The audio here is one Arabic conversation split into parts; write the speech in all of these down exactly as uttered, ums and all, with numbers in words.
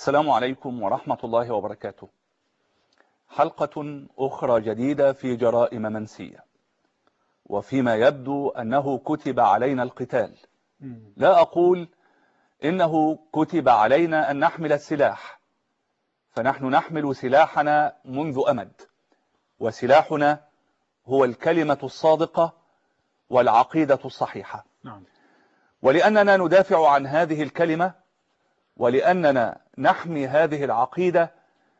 السلام عليكم ورحمة الله وبركاته. حلقة أخرى جديدة في جرائم منسية، وفيما يبدو أنه كتب علينا القتال. لا أقول إنه كتب علينا أن نحمل السلاح، فنحن نحمل سلاحنا منذ أمد، وسلاحنا هو الكلمة الصادقة والعقيدة الصحيحة. ولأننا ندافع عن هذه الكلمة ولأننا نحمي هذه العقيدة،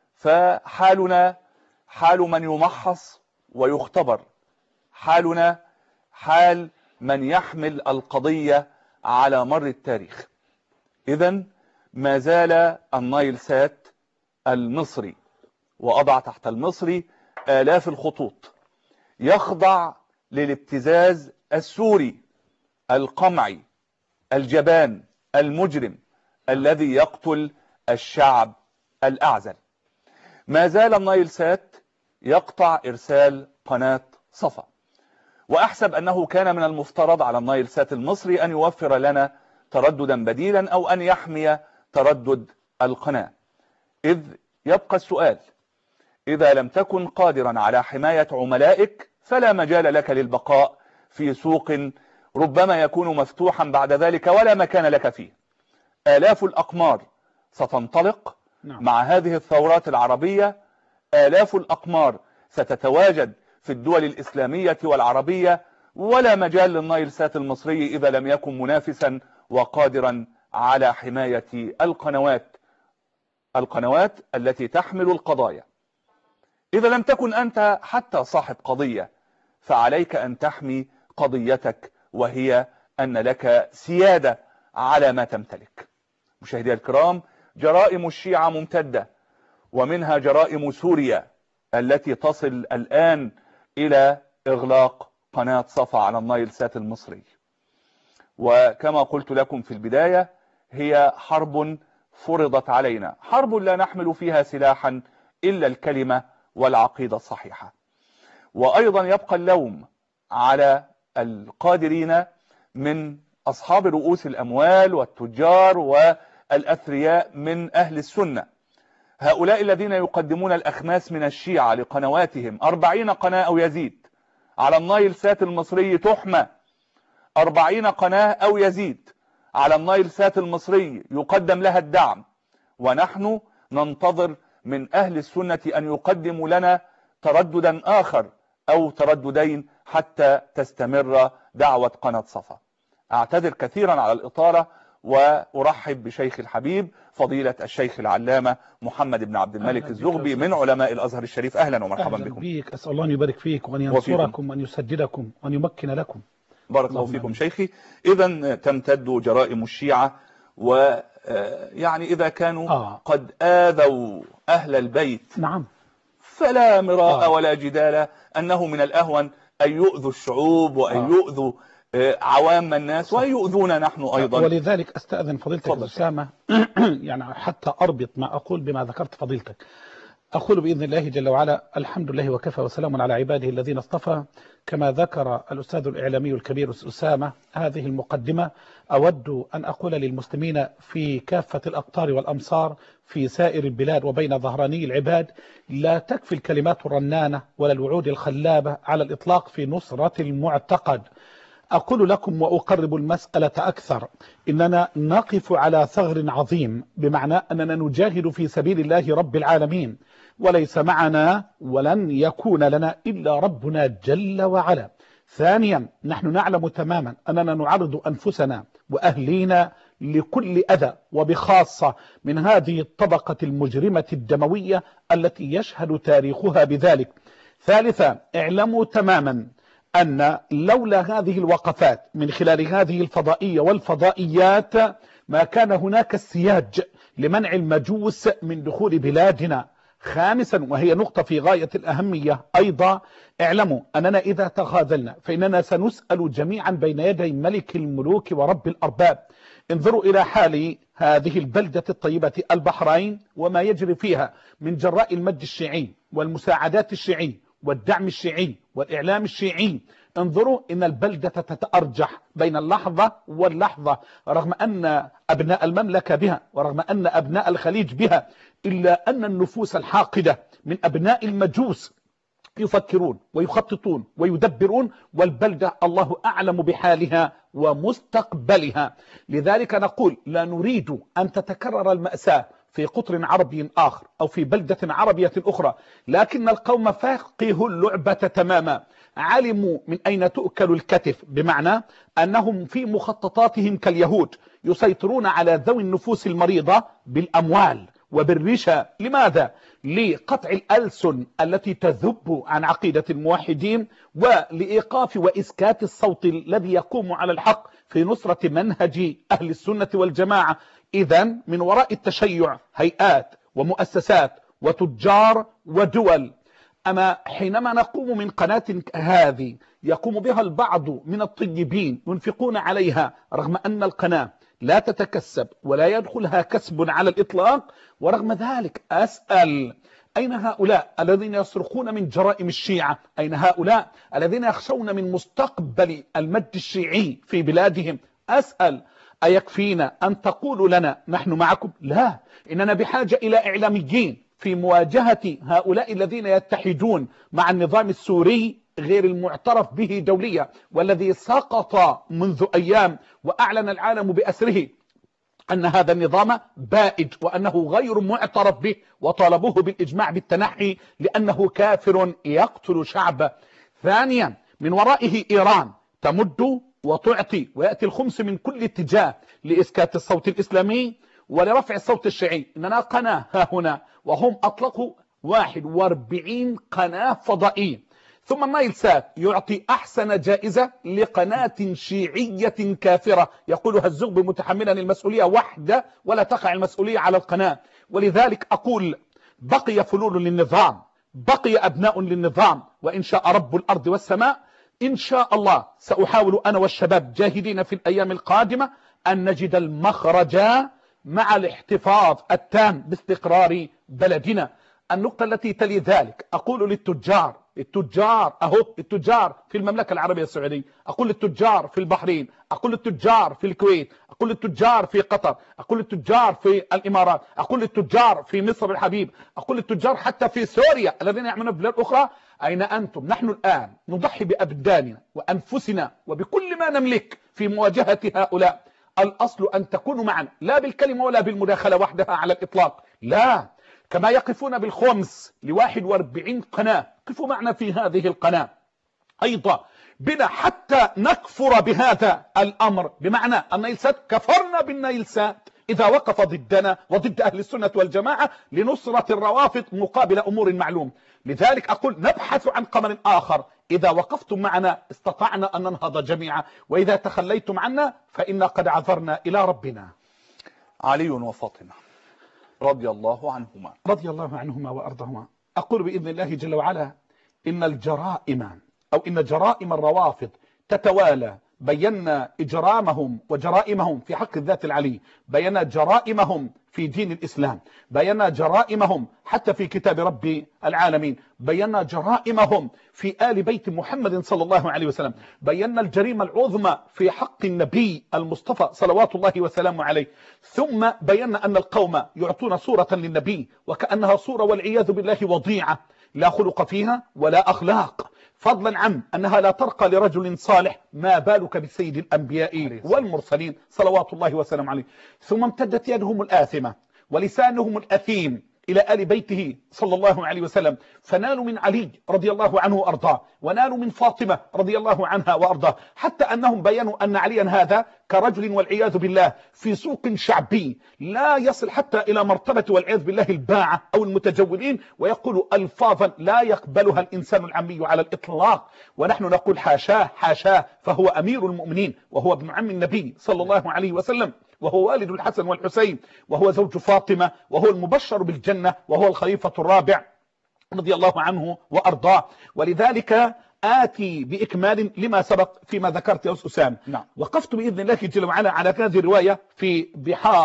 فحالنا حال من يمحص ويختبر، حالنا حال من يحمل القضية على مر التاريخ. إذن ما زال النايل سات المصري، وأضع تحت المصري آلاف الخطوط، يخضع للابتزاز السوري القمعي الجبان المجرم الذي يقتل الشعب الأعزل. ما زال النايل سات يقطع إرسال قناة صفا، وأحسب أنه كان من المفترض على النايل سات المصري أن يوفر لنا ترددا بديلا أو أن يحمي تردد القناة. إذ يبقى السؤال: إذا لم تكن قادرا على حماية عملائك فلا مجال لك للبقاء في سوق ربما يكون مفتوحا بعد ذلك ولا مكان لك فيه. آلاف الأقمار ستنطلق نعم. مع هذه الثورات العربية، آلاف الأقمار ستتواجد في الدول الإسلامية والعربية، ولا مجال للنايل سات المصري إذا لم يكن منافسا وقادرا على حماية القنوات القنوات التي تحمل القضايا. إذا لم تكن أنت حتى صاحب قضية فعليك أن تحمي قضيتك، وهي أن لك سيادة على ما تمتلك. مشاهدي الكرام، جرائم الشيعة ممتدة، ومنها جرائم سوريا التي تصل الآن إلى إغلاق قناة صفا على النايل سات المصري. وكما قلت لكم في البداية، هي حرب فرضت علينا، حرب لا نحمل فيها سلاحا إلا الكلمة والعقيدة الصحيحة. وأيضا يبقى اللوم على القادرين من أصحاب رؤوس الأموال والتجار والأثرياء من أهل السنة، هؤلاء الذين يقدمون الأخماس من الشيعة لقنواتهم، أربعين قناة أو يزيد على النايل سات المصري تحمى، أربعين قناة أو يزيد على النايل سات المصري يقدم لها الدعم، ونحن ننتظر من أهل السنة أن يقدموا لنا ترددا آخر أو ترددين حتى تستمر دعوة قناة صفا. أعتذر كثيرا على الإطالة، وأرحب بشيخ الحبيب فضيلة الشيخ العلامة محمد بن عبد الملك الزغبي من علماء الأزهر الشريف. أهلا ومرحبا أهلا بكم. بك، أسأل الله أن يبارك فيك وأن ينصركم وأن يسددكم وأن يمكن لكم. بارك الله فيكم شيخي. إذا تمتد جرائم الشيعة، ويعني إذا كانوا آه. قد آذوا أهل البيت نعم فلا مراء آه. ولا جدال أنه من الأهون أن يؤذوا الشعوب وأن آه. يؤذوا عوام الناس وأن يؤذونا نحن أيضا. ولذلك أستأذن فضيلتك أسامة يعني حتى أربط ما أقول بما ذكرت فضيلتك. أقول بإذن الله جل وعلا: الحمد لله وكفى وسلام على عباده الذين اصطفى. كما ذكر الأستاذ الإعلامي الكبير أسامة هذه المقدمة، أود أن أقول للمسلمين في كافة الأقطار والأمصار في سائر البلاد وبين ظهراني العباد: لا تكفي الكلمات الرنانة ولا الوعود الخلابة على الإطلاق في نصرة المعتقد. أقول لكم وأقرب المسألة أكثر: إننا نقف على ثغر عظيم، بمعنى أننا نجاهد في سبيل الله رب العالمين، وليس معنا ولن يكون لنا إلا ربنا جل وعلا. ثانيا، نحن نعلم تماما أننا نعرض أنفسنا وأهلينا لكل أذى، وبخاصة من هذه الطبقة المجرمة الدموية التي يشهد تاريخها بذلك. ثالثا، اعلموا تماما أن لولا هذه الوقفات من خلال هذه الفضائية والفضائيات ما كان هناك السياج لمنع المجوس من دخول بلادنا. خامسا، وهي نقطة في غاية الأهمية أيضا، اعلموا أننا إذا تخاذلنا فإننا سنسأل جميعا بين يدي ملك الملوك ورب الأرباب. انظروا إلى حال هذه البلدة الطيبة البحرين وما يجري فيها من جراء المد الشيعي والمساعدات الشيعي والدعم الشيعي والإعلام الشيعي. انظروا إن البلدة تتأرجح بين اللحظة واللحظة، رغم أن أبناء المملكة بها ورغم أن أبناء الخليج بها، إلا أن النفوس الحاقدة من أبناء المجوس يفكرون ويخططون ويدبرون، والبلدة الله أعلم بحالها ومستقبلها. لذلك نقول لا نريد أن تتكرر المأساة في قطر عربي آخر أو في بلدة عربية أخرى، لكن القوم فقهوا اللعبة تماما، علموا من أين تؤكل الكتف، بمعنى أنهم في مخططاتهم كاليهود يسيطرون على ذوي النفوس المريضة بالأموال وبالرشا. لماذا؟ لقطع الألسن التي تذب عن عقيدة الموحدين، ولإيقاف وإسكات الصوت الذي يقوم على الحق في نصرة منهج أهل السنة والجماعة. إذن من وراء التشيع هيئات ومؤسسات وتجار ودول. أما حينما نقوم من قناة هذه يقوم بها البعض من الطيبين ينفقون عليها، رغم أن القناة لا تتكسب ولا يدخلها كسب على الإطلاق، ورغم ذلك أسأل أين هؤلاء الذين يصرخون من جرائم الشيعة؟ أين هؤلاء الذين يخشون من مستقبل المجد الشيعي في بلادهم؟ أسأل أيكفينا أن تقولوا لنا نحن معكم؟ لا، إننا بحاجة إلى إعلاميين في مواجهة هؤلاء الذين يتحدون مع النظام السوري غير المعترف به دوليا، والذي سقط منذ أيام وأعلن العالم بأسره أن هذا النظام بائد وأنه غير معترف به، وطالبوه بالإجماع بالتنحي لأنه كافر يقتل شعبه. ثانيا من ورائه إيران تمد وتعطي ويأتي الخمس من كل اتجاه لإسكات الصوت الإسلامي ولرفع الصوت الشيعي. إننا قناة ها هنا وهم أطلقوا واحد واربعين قناة فضائية. ثم النايل سات يعطي أحسن جائزة لقناة شيعية كافرة يقولها الزغبي متحملا المسؤولية وحده ولا تقع المسؤولية على القناة. ولذلك أقول بقي فلول للنظام، بقي أبناء للنظام، وإن شاء رب الأرض والسماء إن شاء الله سأحاول أنا والشباب جاهدين في الأيام القادمة أن نجد المخرج مع الاحتفاظ التام باستقرار بلدنا. النقطة التي تلي ذلك أقول للتجار، التجار أهو التجار في المملكة العربية السعودية، أقول للتجار في البحرين، أقول للتجار في الكويت، أقول للتجار في قطر، أقول للتجار في الإمارات، أقول للتجار في مصر الحبيب، أقول للتجار حتى في سوريا الذين يعملون في بلاد أخرى، أين أنتم؟ نحن الآن نضحي بأبداننا وأنفسنا وبكل ما نملك في مواجهة هؤلاء. الأصل أن تكونوا معنا، لا بالكلمة ولا بالمداخلة وحدها على الإطلاق، لا، كما يقفون بالخمس لواحد واربعين قناة قفوا معنا في هذه القناة أيضا بنا حتى نكفر بهذا الأمر، بمعنى النايل سات كفرنا بالنايل سات إذا وقف ضدنا وضد أهل السنة والجماعة لنصرة الروافض مقابل أمور معلوم. لذلك أقول نبحث عن قمر آخر، إذا وقفتم معنا استطعنا أن ننهض جميعا، وإذا تخليتم عنا فإنا قد عذرنا إلى ربنا. علي وفاطمة رضي الله عنهما رضي الله عنهما وأرضهما. أقول بإذن الله جل وعلا إن الجرائم أو إن جرائم الروافض تتوالى. بينا إجرامهم وجرائمهم في حق الذات العلي، بينا جرائمهم في دين الإسلام، بينا جرائمهم حتى في كتاب رب العالمين، بينا جرائمهم في آل بيت محمد صلى الله عليه وسلم، بينا الجريمة العظمى في حق النبي المصطفى صلوات الله وسلامه عليه. ثم بينا أن القوم يعطون صورة للنبي وكأنها صورة والعياذ بالله وضيعة لا خلق فيها ولا أخلاق، فضلا عن أنها لا ترقى لرجل صالح، ما بالك بسيد الأنبياء والمرسلين صلوات الله وسلام عليه. ثم امتدت يدهم الآثمة ولسانهم الأثيم إلى آل بيته صلى الله عليه وسلم، فنالوا من علي رضي الله عنه وأرضاه، ونالوا من فاطمة رضي الله عنها وأرضاه، حتى أنهم بيّنوا أن عليا هذا كرجل والعياذ بالله في سوق شعبي لا يصل حتى إلى مرتبة والعياذ بالله الباعة أو المتجولين، ويقول ألفاظا لا يقبلها الإنسان العامي على الإطلاق. ونحن نقول حاشاه حاشاه، فهو أمير المؤمنين وهو ابن عم النبي صلى الله عليه وسلم، وهو والد الحسن والحسين، وهو زوج فاطمة، وهو المبشر بالجنة، وهو الخليفة الرابع رضي الله عنه وأرضاه. ولذلك آتي بإكمال لما سبق فيما ذكرت يا أستاذ أسامة. نعم. وقفت بإذن الله جل وعلا على هذه الرواية في بحار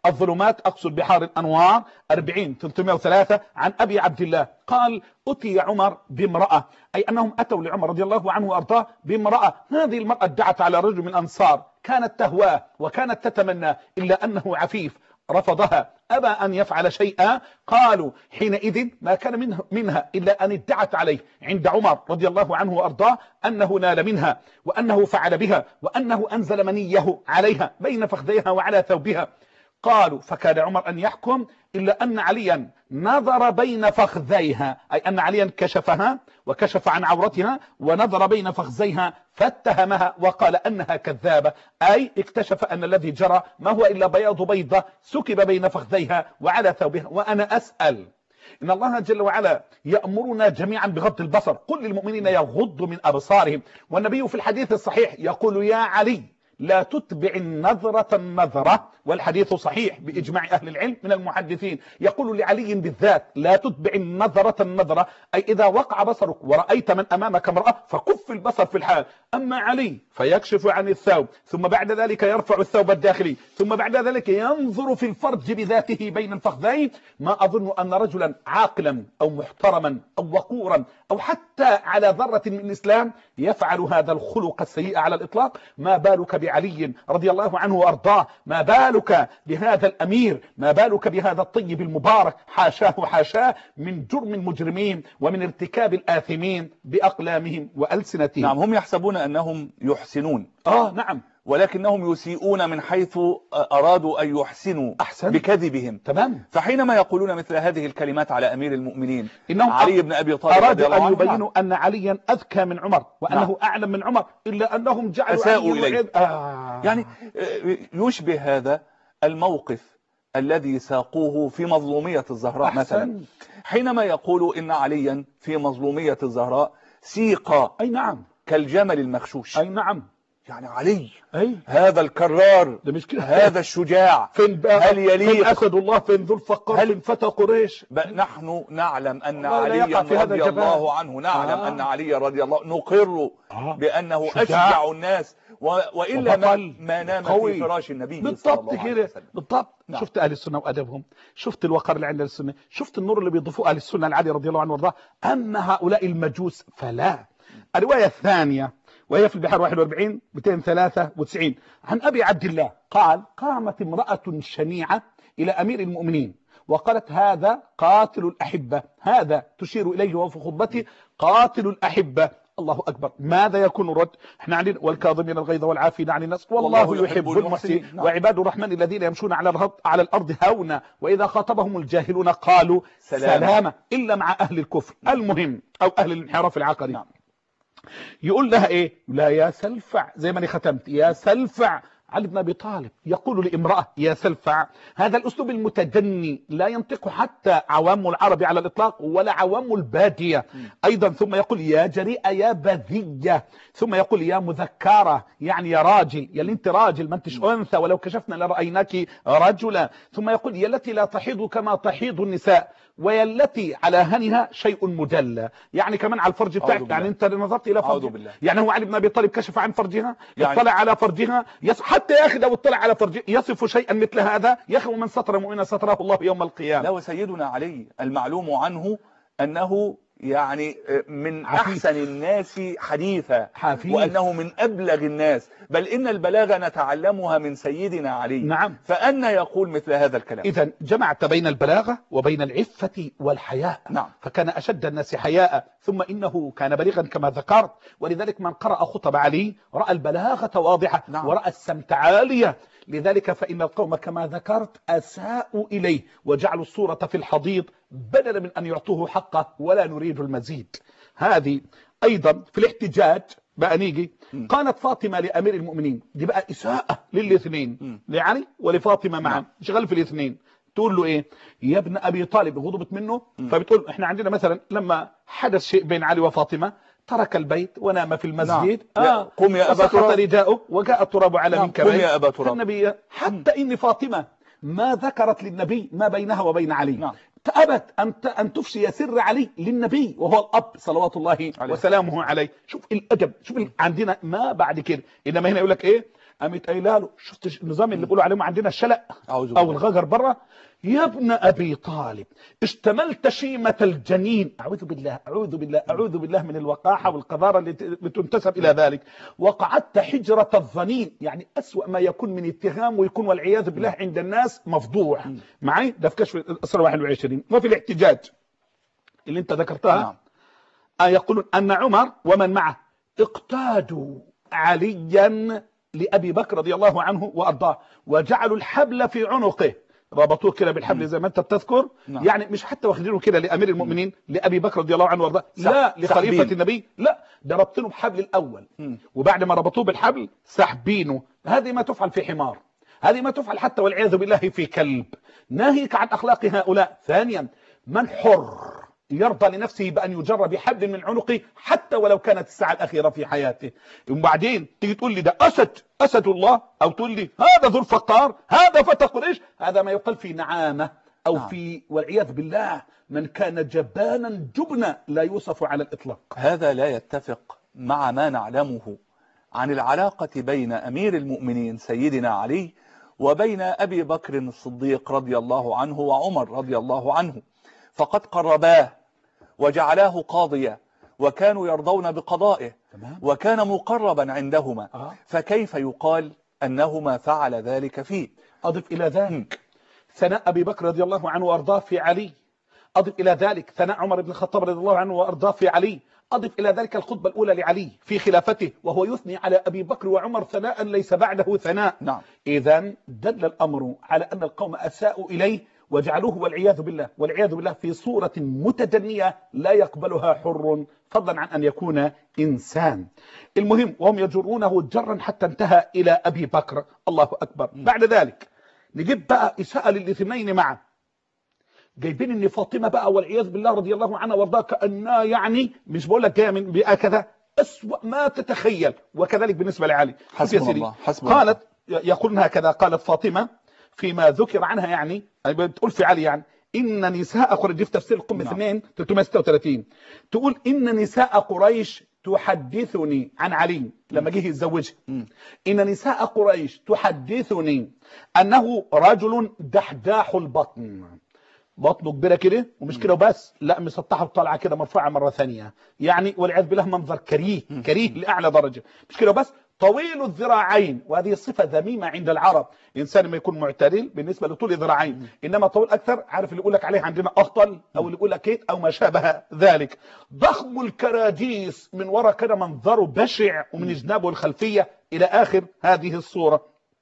الظلمات أقصد بحار الأنوار أربعين ثلاثمائة وثلاثة عن أبي عبد الله قال أتي عمر بامرأة، أي أنهم أتوا لعمر رضي الله عنه وأرضاه بامرأة. هذه المرأة ادعت على رجل من الأنصار كانت تهواه وكانت تتمنى، إلا أنه عفيف رفضها، أبى أن يفعل شيئا. قالوا حينئذ ما كان منه منها إلا أن ادعت عليه عند عمر رضي الله عنه وأرضاه أنه نال منها وأنه فعل بها وأنه أنزل منيه عليها بين فخذيها وعلى ثوبها. قالوا فكان عمر أن يحكم إلا أن عليا نظر بين فخذيها، أي أن عليا كشفها وكشف عن عورتها ونظر بين فخذيها فاتهمها وقال أنها كذابة، أي اكتشف أن الذي جرى ما هو إلا بياض بيضة سكب بين فخذيها وعلى ثوبها. وأنا أسأل إن الله جل وعلا يأمرنا جميعا بغض البصر، قل للمؤمنين يغضوا من أبصارهم، والنبي في الحديث الصحيح يقول يا علي لا تتبع النظرة النظرة، والحديث صحيح بإجماع أهل العلم من المحدثين، يقول لعلي بالذات لا تتبع النظرة النظرة، أي إذا وقع بصرك ورأيت من أمامك امرأة فكف البصر في الحال. أما علي فيكشف عن الثوب ثم بعد ذلك يرفع الثوب الداخلي ثم بعد ذلك ينظر في الفرج بذاته بين الفخذين. ما أظن أن رجلا عاقلا أو محترما أو وقورا أو حتى على ذرة من الإسلام يفعل هذا الخلق السيء على الإطلاق. ما بالك بعلي رضي الله عنه وأرضاه، ما بالك بهذا الأمير، ما بالك بهذا الطيب المبارك، حاشاه حاشاه من جرم مجرمين ومن ارتكاب الآثمين بأقلامهم وألسنتهم. نعم، هم يحسبون أنهم يحسنون، آه نعم، ولكنهم يسيئون من حيث أرادوا أن يحسنوا أحسن بكذبهم. تمام. فحينما يقولون مثل هذه الكلمات على أمير المؤمنين إنهم علي بن أبي طالب أرادوا أن يبينوا أن عليا أذكى من عمر وأنه نعم. أعلم من عمر، إلا أنهم جعلوا أساءوا إليه. آه. يعني يشبه هذا الموقف الذي ساقوه في مظلومية الزهراء أحسن. مثلا حينما يقولوا إن عليا في مظلومية الزهراء سيق أي نعم كالجمل المخشوش. أي نعم، يعني علي أي هذا الكرار هذا الشجاع فين هل يليق؟ فين أسد الله؟ فين ذو الفقار؟ هل فين فتى قريش؟ نحن نعلم أن علي رضي الله عنه نعلم آه. أن علي رضي الله نقر آه. بأنه شجاع. أشجع الناس و... وإلا ما, ما نام قوي. في فراش النبي بالضبط كده بالضبط. نعم. شفت أهل السنة وأدبهم، شفت الوقار اللي عند السنة، شفت النور اللي بيضيفوه أهل السنة لعلي رضي الله عنه وارضاه. أما هؤلاء المجوس فلا. الرواية الثانية وهي في البحر واحد وأربعين مئتين وثلاثة وتسعين عن أبي عبد الله قال قامت امرأة شنيعة إلى أمير المؤمنين وقالت هذا قاتل الأحبة، هذا تشير إليه وفي خطبته قاتل الأحبة. الله أكبر. ماذا يكون الرد؟ احنا عندنا والكاظمين الغيظ والعافين عن الناس والله يحب المحسنين وعباد الرحمن الذين يمشون على الارض على الارض هونا واذا خاطبهم الجاهلون قالوا سلامة, سلامة الا مع اهل الكفر المهم او اهل الانحراف العقدي. نعم. يقول لها ايه؟ لا يا سلفع، زي ما انا ختمت يا سلفع. علي بن أبي طالب يقول لامرأة يا سلفع. هذا الأسلوب المتدني لا ينطق حتى عوام العرب على الإطلاق ولا عوام البادية أيضا. ثم يقول يا جريئة يا بذية، ثم يقول يا مذكرة يعني يا راجل، يا انت راجل ما انتش أنثى ولو كشفنا لرأيناك رجلا. ثم يقول يا التي لا تحيض كما تحيض النساء ويا التي على هنها شيء مجلى، يعني كمان على الفرج بتاعك، يعني انت نظرت الى فرج، يعني هو علي بن ابي طالب كشف عن فرجها، يعني اطلع على فرجها، يص... حتى يا اخي لو اطلع على فرجها يصف شيئا مثل هذا يا اخي ومن ستر مؤمنا ستره الله يوم القيامه. لا وسيدنا علي المعلوم عنه انه يعني من حفيف. أحسن الناس حديثا حفيف. وأنه من أبلغ الناس، بل إن البلاغة نتعلمها من سيدنا علي. نعم. فأنا يقول مثل هذا الكلام؟ إذن جمعت بين البلاغة وبين العفة والحياء. نعم. فكان أشد الناس حياء، ثم إنه كان بليغا كما ذكرت، ولذلك من قرأ خطب علي رأى البلاغة واضحة. نعم. ورأى السمت عالية. لذلك فإن القوم كما ذكرت أساءوا إليه وجعلوا الصورة في الحضيض بدلا من أن يعطوه حقه ولا نريد المزيد. هذه أيضا في الاحتجاج بقى نيجي م. قالت فاطمة لأمير المؤمنين، دي بقى إساءة للاثنين، لعلي ولفاطمة معا، شغال في الاثنين. تقول له إيه؟ يا ابن أبي طالب، غضبت منه م. فبتقول إحنا عندنا مثلا لما حدث شيء بين علي وفاطمة ترك البيت ونام في المسجد. نعم. آه. قم يا أبا تراب، رداؤه وجاء التراب على نعم. منكبيه. قم يا أبا تراب. النبي حتى إن فاطمة ما ذكرت للنبي ما بينها وبين علي. نعم. أبت أن أن تفشي سر علي للنبي وهو الأب صلوات الله عليه وسلامه عليه. شوف الأدب، شوف عندنا ما بعد كده. إنما هنا يقول لك إيه؟ قامت قايله له شفت النظام اللي بيقولوا عليهم عندنا الشلق أو الغجر بره؟ يا ابن ابي طالب اشتملت شيمه الجنين. اعوذ بالله اعوذ بالله اعوذ بالله من الوقاحه والقذاره اللي بتنتسب الى ذلك. وقعدت حجره الظنين، يعني اسوأ ما يكون من اتهام ويكون والعياذ بالله عند الناس مفضوح. معي ده في كشف الاسره واحد وعشرين. وفي الاحتجاج اللي انت ذكرتها يقولون ان عمر ومن معه اقتادوا عليا لابي بكر رضي الله عنه وارضاه وجعلوا الحبل في عنقه، ربطوه كده بالحبل زي ما انت بتذكر. نعم. يعني مش حتى واخدينه كده لامير المؤمنين لابي بكر رضي الله عنه وارضاه، لا لخليفه النبي، لا ده ربطينه بحبل الاول م. وبعد ما ربطوه بالحبل سحبينه. هذه ما تفعل في حمار، هذه ما تفعل حتى والعياذ بالله في كلب. ناهيك عن اخلاق هؤلاء. ثانيا من حر يرضى لنفسه بأن يجر بحبل من عنقه حتى ولو كانت الساعة الأخيرة في حياته. وبعدين تيجي تقول لي ده أسد أسد الله، أو تقول لي هذا ذو الفقار، هذا فتى قريش. هذا ما يقال في نعامة أو نعم. في والعياذ بالله من كان جبانا جبنا لا يوصف على الإطلاق. هذا لا يتفق مع ما نعلمه عن العلاقة بين أمير المؤمنين سيدنا علي وبين أبي بكر الصديق رضي الله عنه وعمر رضي الله عنه، فقد قرباه وجعلاه قاضيا وكانوا يرضون بقضائه وكان مقربا عندهما. آه. فكيف يقال أنهما فعل ذلك فيه؟ أضف إلى ذلك ثناء أبي بكر رضي الله عنه وأرضاه في علي، أضف إلى ذلك ثناء عمر بن الخطاب رضي الله عنه وأرضاه في علي، أضف إلى ذلك الخطبة الأولى لعلي في خلافته وهو يثني على أبي بكر وعمر ثناء ليس بعده ثناء. نعم. إذن دل الأمر على أن القوم أساءوا إليه وجعلوه والعياذ بالله والعياذ بالله في صورة متدنية لا يقبلها حر، فضلا عن أن يكون إنسان. المهم وهم يجرونه جرا حتى انتهى إلى أبي بكر. الله أكبر. بعد ذلك نجيب بقى إساءة للاثنين معا، جايبين ان فاطمة بقى والعياذ بالله رضي الله عنها وارضاها كأنها يعني مش بقول لك جايه من بيئة كذا أسوأ ما تتخيل، وكذلك بالنسبة لعلي. حسبنا الله حسبنا قالت يقولون هكذا، قالت فاطمة فيما ذكر عنها يعني بتقول في علي يعني إن نساء قريش، في تفسير القم اثنين ثلاثمائة وستة وثلاثين تقول إن نساء قريش تحدثني عن علي لما جه يتزوجها، إن نساء قريش تحدثني أنه رجل دحداح البطن، بطنه كبيره كده ومش كده وبس، لا مسطحه وطالعه كده مرفوعه مره ثانيه، يعني والعياذ بالله منظر كريه كريه لاعلى درجه، مش كده وبس، طويل الذراعين، وهذه صفه ذميمه عند العرب، انسان ما يكون معتدل بالنسبه لطول الذراعين، انما طويل اكثر، عارف اللي يقول لك عليه عندنا اهطل او اللي يقول لك ايه او ما شابه ذلك. ضخم الكراجيس من وراء كده منظره بشع، ومن جنابه الخلفيه الى اخر هذه الصوره.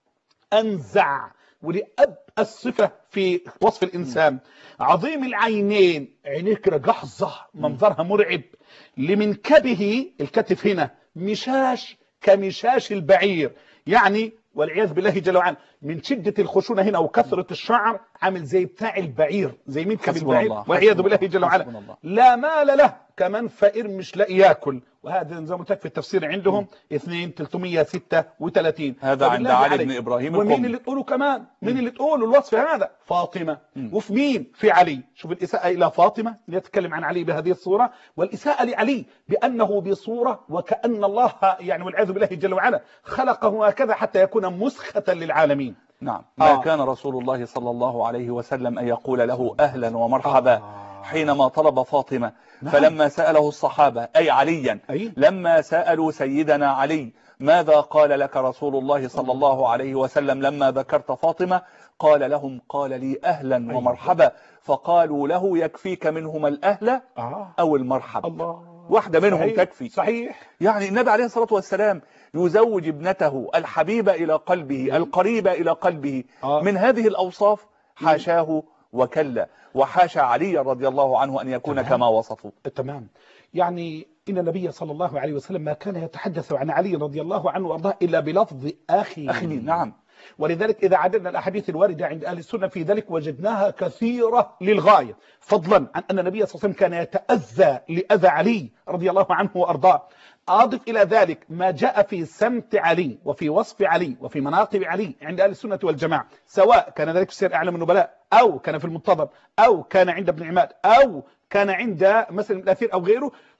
انزع ولأب الصفة في وصف الإنسان، عظيم العينين، عينيه كده جحظة منظرها مرعب، لمنكبه الكتف هنا مشاش كمشاش البعير، يعني والعياذ بالله جل وعلا من شدة الخشونة هنا وكثرة الشعر عامل زي بتاع البعير، زي منكب البعير والعياذ بالله جل وعلا. لا مال له كمان فقير مش لاقي ياكل، وهذا زي ما قلت لك في التفسير عندهم اثنين ثلاثمائة وستة وثلاثين. هذا عند علي بن ابراهيم. ومين اللي تقوله كمان؟ مين اللي تقوله الوصف هذا؟ فاطمه. مم. وفي مين؟ في علي. شوف الاساءه الى فاطمه اللي يتكلم عن علي بهذه الصوره، والاساءه لعلي بانه بصوره وكأن الله يعني والعياذ بالله جل وعلا خلقه هكذا حتى يكون مسخة للعالمين. نعم. ما آه. كان رسول الله صلى الله عليه وسلم ان يقول له اهلا ومرحبا آه. حينما طلب فاطمة. نعم. فلما سأله الصحابة أي عليا أي؟ لما سألوا سيدنا علي ماذا قال لك رسول الله صلى الله عليه وسلم لما ذكرت فاطمة؟ قال لهم قال لي أهلا أي. ومرحبا، فقالوا له يكفيك منهما الأهل آه. أو المرحب، الله. واحدة منهم صحيح. تكفي. صحيح. يعني النبي عليه الصلاة والسلام يزوج ابنته الحبيبة إلى قلبه القريبة إلى قلبه آه. من هذه الأوصاف، حاشاه وكلا، وحاشا علي رضي الله عنه أن يكون تمام. كما وصفوا. تمام. يعني إن النبي صلى الله عليه وسلم ما كان يتحدث عن علي رضي الله عنه وارضاه إلا بلفظ أخي. أخي. نعم. ولذلك إذا عددنا الأحاديث الواردة عند أهل السنة في ذلك وجدناها كثيرة للغاية، فضلا عن أن النبي صلى الله عليه وسلم كان يتأذى لأذى علي رضي الله عنه وأرضاه. أضف إلى ذلك ما جاء في سمت علي وفي وصف علي وفي مناقب علي عند أهل السنة والجماعة، سواء كان ذلك في سير أعلام النبلاء أو كان في المنتظر أو كان عند ابن عماد أو كان عند مثلا الأثير أو غيره،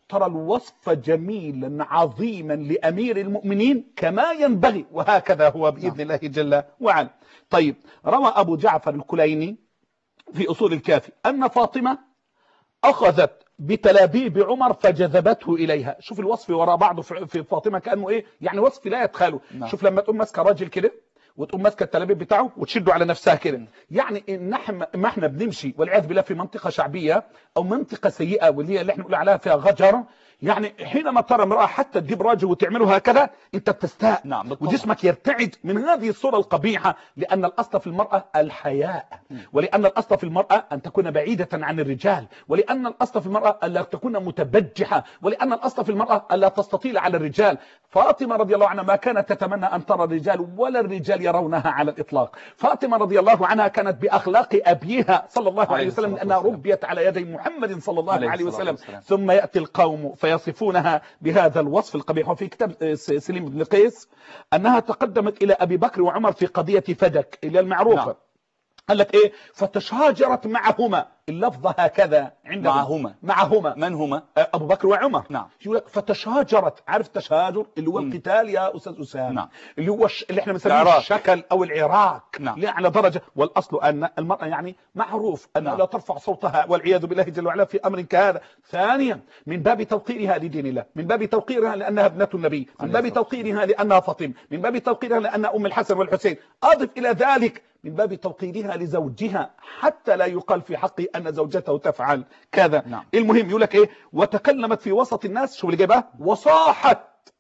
ترى الوصف جميلا عظيما لأمير المؤمنين كما ينبغي، وهكذا هو بإذن الله جل وعلا. طيب، روى أبو جعفر الكليني في أصول الكافي أن فاطمة أخذت بتلابيب عمر فجذبته إليها. شوف الوصف وراء بعضه في فاطمة كأنه إيه يعني، وصف لا يتخاله. شوف لما تقوم ماسكه راجل كده وتقوم ماسكه التلابيب بتاعه وتشده على نفسها كده، يعني ان احنا ما احنا بنمشي والعياذ بالله في منطقه شعبيه او منطقه سيئه واللي هي اللي احنا بنقول عليها فيها غجر، يعني حينما ترى امراه حتى تجيب راجل وتعمله هكذا انت بتستاء، نعم، وجسمك يرتعد من هذه الصوره القبيحه، لان الاصل في المراه الحياء، ولان الاصل في المراه ان تكون بعيده عن الرجال، ولان الاصل في المراه الا تكون متبجحه، ولان الاصل في المراه الا تستطيل على الرجال. فاطمه رضي الله عنها ما كانت تتمنى ان ترى الرجال ولا الرجال يرونها على الاطلاق. فاطمه رضي الله عنها كانت باخلاق ابيها صلى الله عليه وسلم، لانها ربيت على يدي محمد صلى الله عليه وسلم. ثم ياتي القوم فيصفونها بهذا الوصف القبيح. وفي كتاب سليم بن قيس انها تقدمت الى ابي بكر وعمر في قضيه فدك اللي المعروفه. نعم. قال لك ايه؟ فتشاجرت معهما، اللفظ هكذا عندهم. معهما معهما من هما؟ ابو بكر وعمر. نعم. يقول لك فتشاجرت، عارف التشاجر اللي هو القتال يا استاذ اسامه؟ نعم. اللي هو ش... اللي احنا بنسميه الشكل او العراك. نعم. على درجه، والاصل ان المراه يعني معروف ان نعم. لا ترفع صوتها والعياذ بالله جل وعلا في امر كهذا. ثانيا من باب توقيرها لدين الله، من باب توقيرها لانها ابنه النبي، من باب توقيرها لانها فاطمه، من باب توقيرها لانها ام الحسن والحسين. اضف الى ذلك من باب توقيرها لزوجها حتى لا يقال في حقه ان زوجته تفعل كذا. نعم. المهم يقول لك ايه؟ وتكلمت في وسط الناس، شو اللي جايبها؟ وصاحت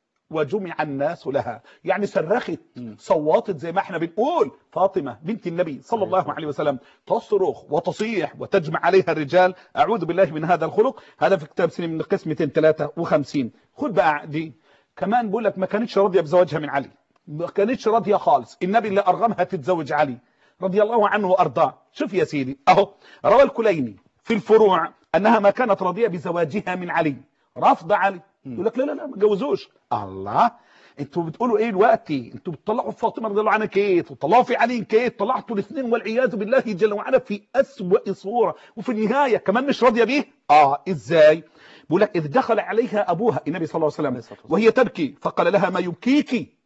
وجمع الناس لها، يعني صرخت، صوتت زي ما احنا بنقول. فاطمه بنت النبي صلى الله عليه وسلم تصرخ وتصيح وتجمع عليها الرجال. اعوذ بالله من هذا الخلق. هذا في كتاب سليم من قسم مئتين وثلاثة وخمسين. خد بقى دي كمان، بقول لك ما كانتش راضيه بزواجها من علي، ما كانتش راضيه خالص. النبي اللي ارغمها تتزوج علي رضي الله عنه وارضاه. شوف يا سيدي اهو، روى الكليني في الفروع انها ما كانت راضيه بزواجها من علي، رافض علي. يقول لك لا لا لا ما تجوزوش. الله، انتوا بتقولوا ايه دلوقتي؟ انتوا بتطلعوا في فاطمه رضي الله عنها كيت وتطلعوا في علي كيت، طلعتوا الاثنين والعياذ بالله جل وعلا في اسوأ صوره، وفي النهايه كمان مش راضيه بيه. اه ازاي؟ بيقول لك اذ دخل عليها ابوها النبي صلى الله عليه وسلم وهي تبكي فقال لها ما يبكيكي،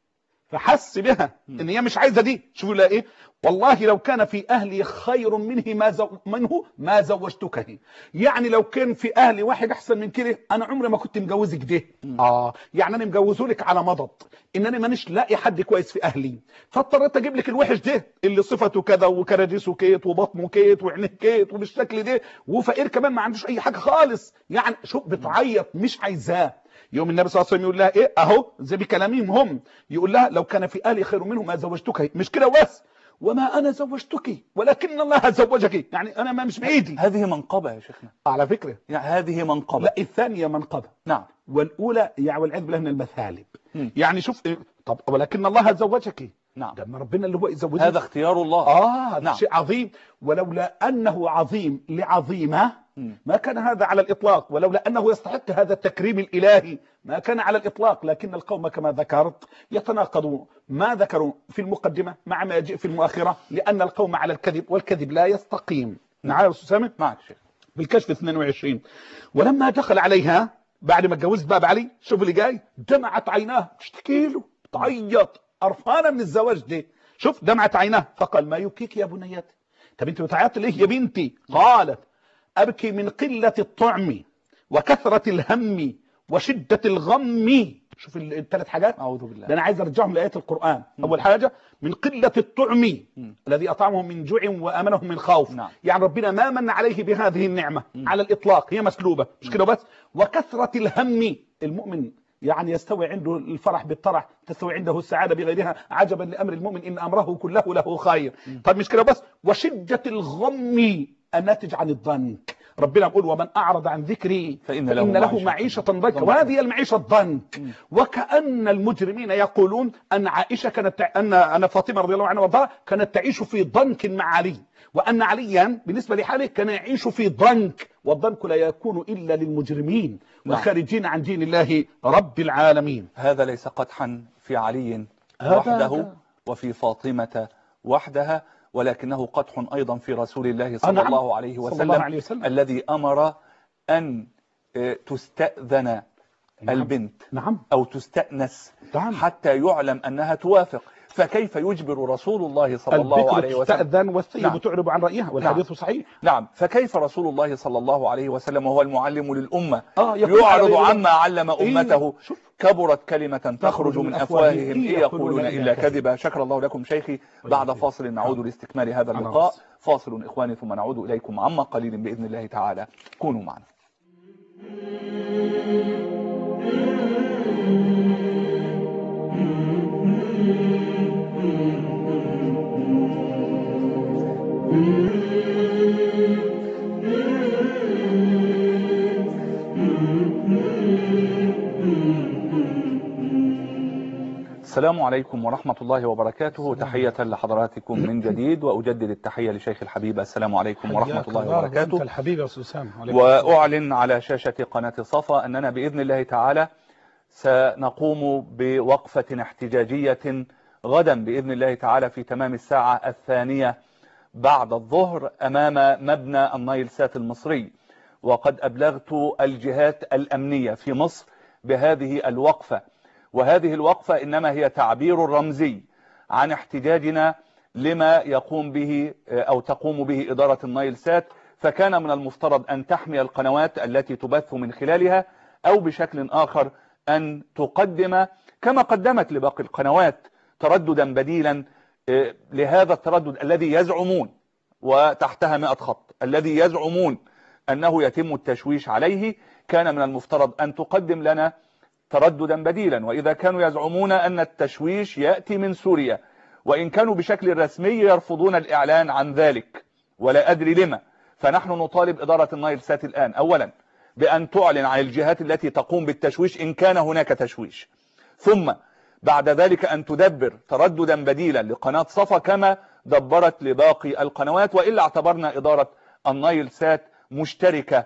فحس بها ان هي مش عايزه دي. شوفوا لا ايه؟ والله لو كان في اهلي خير منه ما زو منه ما زوجتكه. يعني لو كان في اهلي واحد احسن من كده انا عمري ما كنت مجوزك ده. اه يعني انا مجوزولك على مضض ان انا مانيش لاقي حد كويس في اهلي، فاضطريت اجيب لك الوحش ده اللي صفته كذا وكراديسه كيت وبطنه كيت وعينيه كيت وبالشكل ده، وفقير كمان ما عندوش اي حاجه خالص. يعني شو بتعيط مش عايزاه. يوم النبي صلى الله عليه وسلم يقول لها ايه اهو زي بكلامهم هم، يقول لها لو كان في اهلي خير منه ما زوجتك. مش كده بس، وما انا زوجتك ولكن الله زوجك. يعني انا ما مش بايدي. هذه منقبه يا شيخنا على فكره، يعني هذه منقبه. لا الثانيه منقبه. نعم. والاولى يعني والعياذ بالله من المثالب. م. يعني شوف إيه؟ طب ولكن الله زوجك. نعم. ده ربنا اللي هو يزوجك، هذا اختيار الله. اه هذا نعم. شيء عظيم. ولولا انه عظيم لعظيمه ما كان هذا على الإطلاق، ولولا أنه يستحق هذا التكريم الإلهي ما كان على الإطلاق. لكن القوم كما ذكرت يتناقضون، ما ذكروا في المقدمة مع ما يجيء في المؤخرة، لأن القوم على الكذب والكذب لا يستقيم. معايا يا أستاذ سامي؟ معك شيخ. بالكشف اثنين وعشرين. ولما دخل عليها بعد ما اتجوزت باب علي، شوف اللي جاي، دمعت عيناه، تشتكي له، تعيط، قرفانه من الزواج ده. شوف دمعت عيناه فقال ما يبكيك يا بنيتي؟ طب انت بتعيطي ليه يا بنتي؟ قالت أبكي من قلة الطعم وكثرة الهم وشدة الغم. شوف الثلاث حاجات، أعوذ بالله. ده أنا عايز أرجعهم لآيات القرآن. م. أول حاجة من قلة الطعم م. الذي أطعمهم من جوع وأمنهم من خوف. نعم. يعني ربنا ما من عليه بهذه النعمة م. على الإطلاق، هي مسلوبة مش كده بس. وكثرة الهم، المؤمن يعني يستوي عنده الفرح بالطرح، تستوي عنده السعادة بغيرها. عجبا لأمر المؤمن إن أمره كله له خير. م. طب مش كده بس، وشدة الغم الناتج عن الضنك. ربنا يقول ومن أعرض عن ذكري فإن له, فإن له معيشة ضنكا، وهذه المعيشة الضنك. وكأن المجرمين يقولون أن عائشة كانت أن أن فاطمة رضي الله عنها وارضاها كانت تعيش في ضنك مع علي، وأن عليا بالنسبة لحاله كان يعيش في ضنك، والضنك لا يكون إلا للمجرمين والخارجين عن دين الله رب العالمين. هذا ليس قدحا في علي وحده وفي فاطمة وحدها، ولكنه قدح أيضا في رسول الله صلى الله عليه وسلم, الله عليه وسلم الذي أمر أن تستأذن نعم. البنت نعم. أو تستأنس نعم. حتى يعلم أنها توافق، فكيف يجبر رسول الله صلى الله عليه وسلم؟ تستأذن والثيب نعم. تعرب عن رأيها، والحديث نعم. صحيح. نعم، فكيف رسول الله صلى الله عليه وسلم وهو المعلم للأمة آه يعرض عما علم أمته؟ إيه؟ كبرت كلمة تخرج من أفواههم إن يقولون إلا كذبا. شكر الله لكم شيخي. بعد فاصل نعود لاستكمال هذا اللقاء. فاصل إخواني ثم نعود إليكم عما قليل بإذن الله تعالى. كونوا معنا. السلام عليكم ورحمة الله وبركاته. تحية لحضراتكم من جديد، وأجدد التحية لشيخ الحبيب. السلام عليكم ورحمة الله وبركاته. الحبيب أسامة. وأعلن على شاشة قناة صفا أننا بإذن الله تعالى سنقوم بوقفة احتجاجية غدا بإذن الله تعالى في تمام الساعة الثانية بعد الظهر أمام مبنى النايل سات المصري، وقد أبلغت الجهات الأمنية في مصر بهذه الوقفة، وهذه الوقفة إنما هي تعبير رمزي عن احتجاجنا لما يقوم به أو تقوم به إدارة النايل سات. فكان من المفترض أن تحمي القنوات التي تبث من خلالها، أو بشكل آخر أن تقدم كما قدمت لباقي القنوات ترددا بديلا لهذا التردد الذي يزعمون، وتحتها مئة خط، الذي يزعمون أنه يتم التشويش عليه. كان من المفترض أن تقدم لنا ترددا بديلا. وإذا كانوا يزعمون أن التشويش يأتي من سوريا، وإن كانوا بشكل رسمي يرفضون الإعلان عن ذلك ولا أدري لما، فنحن نطالب إدارة النايل سات الآن أولا بأن تعلن عن الجهات التي تقوم بالتشويش إن كان هناك تشويش، ثم بعد ذلك أن تدبر ترددا بديلا لقناة صفا كما دبرت لباقي القنوات، وإلا اعتبرنا إدارة النايل سات مشتركة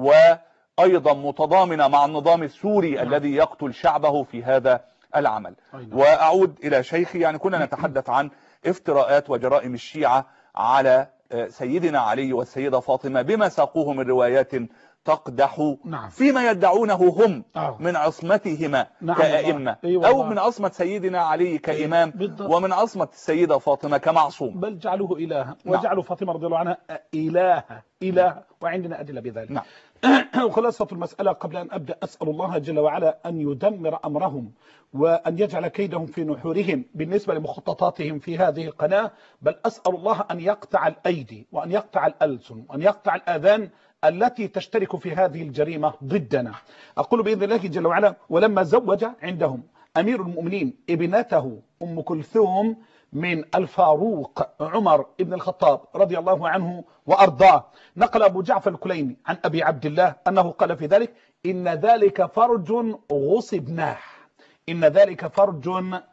وأيضا متضامنة مع النظام السوري نعم. الذي يقتل شعبه في هذا العمل. أيضا. وأعود إلى شيخي، يعني كنا نتحدث عن افتراءات وجرائم الشيعة على سيدنا علي والسيدة فاطمة بما ساقوه من روايات تقدح نعم. فيما يدعونه هم أوه. من عصمتهما نعم كأئمة أيوة أو من عصمة سيدنا علي كإمام بالضبط. ومن عصمة السيدة فاطمة كمعصوم، بل جعلوه إلها نعم. وجعلوا فاطمة رضي الله عنها إلها إله، وعندنا أدلة بذلك نعم. وخلاصة المسألة قبل أن أبدأ أسأل الله جل وعلا أن يدمر أمرهم وأن يجعل كيدهم في نحورهم بالنسبة لمخططاتهم في هذه القناة، بل أسأل الله أن يقطع الأيدي وأن يقطع الألسن وأن يقطع الآذان التي تشترك في هذه الجريمة ضدنا. أقول بإذن الله جل وعلا: ولما زوج عندهم أمير المؤمنين ابنته أم كلثوم من الفاروق عمر ابن الخطاب رضي الله عنه وأرضاه، نقل أبو جعفر الكليني عن أبي عبد الله أنه قال في ذلك: إن ذلك فرج غصبناه، إن ذلك فرج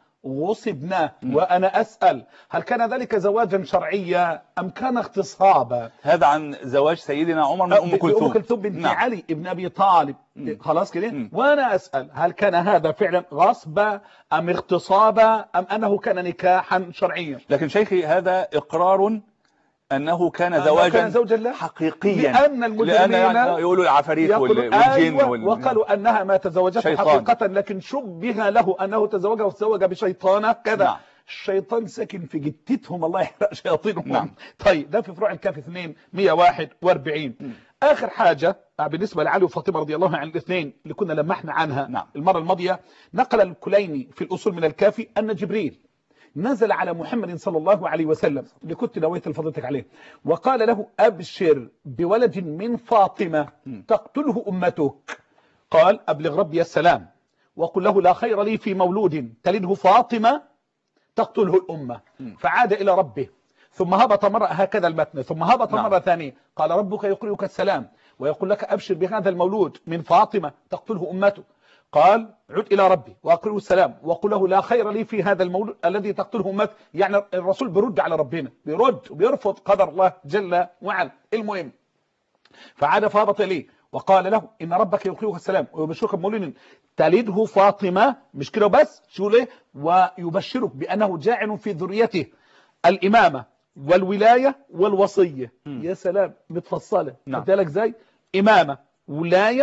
غصبناه. وأنا أسأل: هل كان ذلك زواجا شرعيا أم كان اغتصابا؟ هذا عن زواج سيدنا عمر من أم كلثوم أم كلثوم بنت نعم. علي ابن أبي طالب مم. خلاص كده. وأنا أسأل: هل كان هذا فعلا غصبا أم اغتصابا أم أنه كان نكاحا شرعيا؟ لكن شيخي هذا إقرار أنه كان زواجا كان زوجا حقيقيا، لأن المجرمين يعني يقولوا العفاريت والجن أيوة وال... وقالوا أنها ما تزوجته حقيقة، لكن شبه له أنه تزوجها وتزوج بشيطانة كذا نعم. الشيطان ساكن في جتتهم، الله يحرق شياطينهم نعم. طيب ده في فروع الكافي اثنين مئة وواحد وأربعين. م. آخر حاجة بالنسبة لعلي وفاطمة رضي الله عن الاثنين اللي كنا لمحنا عنها نعم. المرة الماضية، نقل الكليني في الأصول من الكافي أن جبريل نزل على محمد صلى الله عليه وسلم اللي كنت نويت لفضلتك عليه، وقال له: أبشر بولد من فاطمة تقتله أمتك. قال: أبلغ ربي السلام وقل له: لا خير لي في مولود تلده فاطمة تقتله الأمة. فعاد إلى ربه، ثم هبط مرة هكذا المتن، ثم هبط نعم. مرة ثانية، قال: ربك يقرئك السلام ويقول لك: أبشر بهذا المولود من فاطمة تقتله أمتك. قال: عد إلى ربي وأقرئه السلام وقل له: لا خير لي في هذا المولود الذي تقتله أمتك. يعني الرسول بيرد على ربنا، بيرد وبيرفض قدر الله جل وعلا. المهم فعاد فهبط إليه وقال له: إن ربك يقرئك السلام ويبشرك بمولود تلده فاطمة. مش كده بس، شو ليه؟ ويبشرك بأنه جاعل في ذريته الإمامة والولاية والوصية. م. يا سلام، متفصلة. خدت بالك ازاي؟ إمامة، ولاية،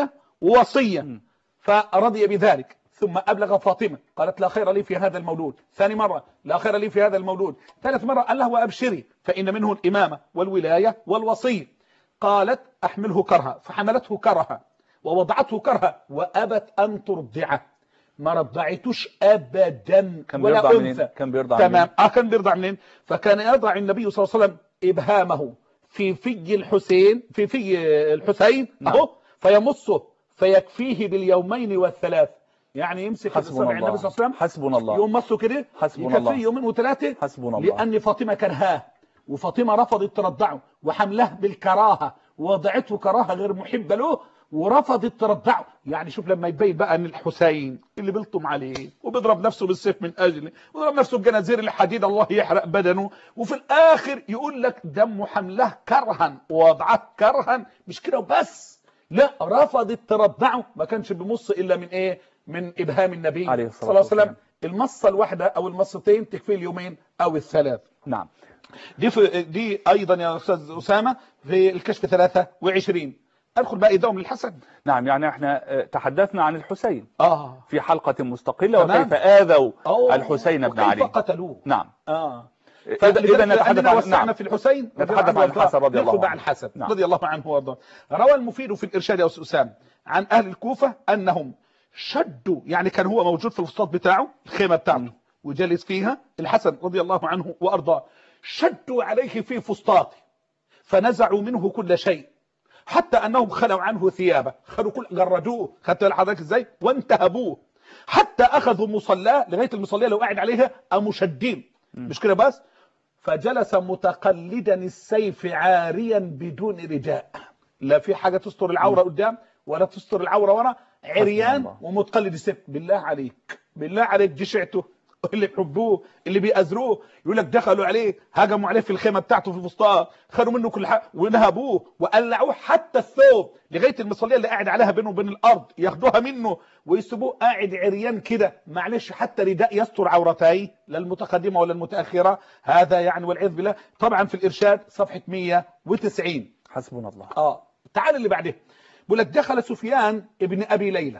وصية فرضي بذلك، ثم أبلغ فاطمة قالت لا خير لي في هذا المولود، ثاني مرة لا خير لي في هذا المولود، ثالث مرة قال له وأبشري فإن منه الإمامة والولاية والوصية. قالت أحمله كرها، فحملته كرها ووضعته كرها وأبت أن ترضعه، ما رضعتوش أبدا ولا أنثى. كان بيرضع تمام اه كان بيرضع منين؟ فكان يضع النبي صلى الله عليه وسلم إبهامه في في الحسين في في الحسين اهو فيمصه فيكفيه باليومين والثلاث، يعني يمسك الصبع النبي صلى الله عليه وسلم حسبنا الله يمصه كده يكفيه يومين وثلاثه حسبنا الله. لأن فاطمة كرهاه وفاطمة رفضت ترضعه وحمله بالكراهة ووضعته كراهة غير محبة له ورفضت ترضعه. يعني شوف لما يبين بقى ان الحسين اللي بيلطم عليه وبيضرب نفسه بالسيف من اجله وضرب نفسه بجنازير الحديد الله يحرق بدنه، وفي الاخر يقول لك دمه حمله كرها ووضعه كرها، مش كده وبس، لا رفضت ترضعه، ما كانش بيمص الا من ايه؟ من ابهام النبي عليه صلى الله عليه وسلم. المصه الواحده او المصتين تكفي اليومين او الثلاث. نعم. دي في دي ايضا يا استاذ اسامه في الكشف ثلاثة وعشرين. ادخل بقى ايدهم للحسن. نعم، يعني احنا تحدثنا عن الحسين اه في حلقة مستقلة وكيف آذوا أوه. الحسين بن علي وكيف قتلوه. نعم. اه إذا نتحدث عن نعم في الحسين نتحدث عن الحسن رضي الله عنه. الحسن نعم. رضي الله عنه وارضاه. روى المفيد في الارشاد يا استاذ اسامه عن اهل الكوفه انهم شدوا، يعني كان هو موجود في الفسطاط بتاعه الخيمه بتاعته وجلس فيها الحسن رضي الله عنه وارضاه، شدوا عليه في فسطاطه فنزعوا منه كل شيء حتى انهم خلوا عنه ثيابه، خلوا كل جردوه، خدت حضرتك ازاي؟ وانتهبوه حتى اخذوا مصلاه لغايه المصليه لو قاعد عليها قاموا شادين، مش كده بس، فجلس متقلدا السيف عاريا بدون رداء، لا في حاجه تستر العوره قدام ولا تستر العوره ورا، عريان ومتقلد السيف. بالله عليك بالله عليك جشعته اللي بيحبوه اللي بيأزروه يقول لك دخلوا عليه هجموا عليه في الخيمه بتاعته في الفسطاط، خدوا منه كل حاجه ونهبوه وقلعوه حتى الثوب لغايه المصليه اللي قاعد عليها بينه وبين الارض ياخدوها منه ويسيبوه قاعد عريان كده، معلش حتى رداء يستر عورتيه لا المتقدمه ولا المتاخره، هذا يعني والعياذ بالله. طبعا في الارشاد صفحه مئة وتسعين. حسبنا الله. اه تعال اللي بعده بيقول لك دخل سفيان ابن ابي ليلى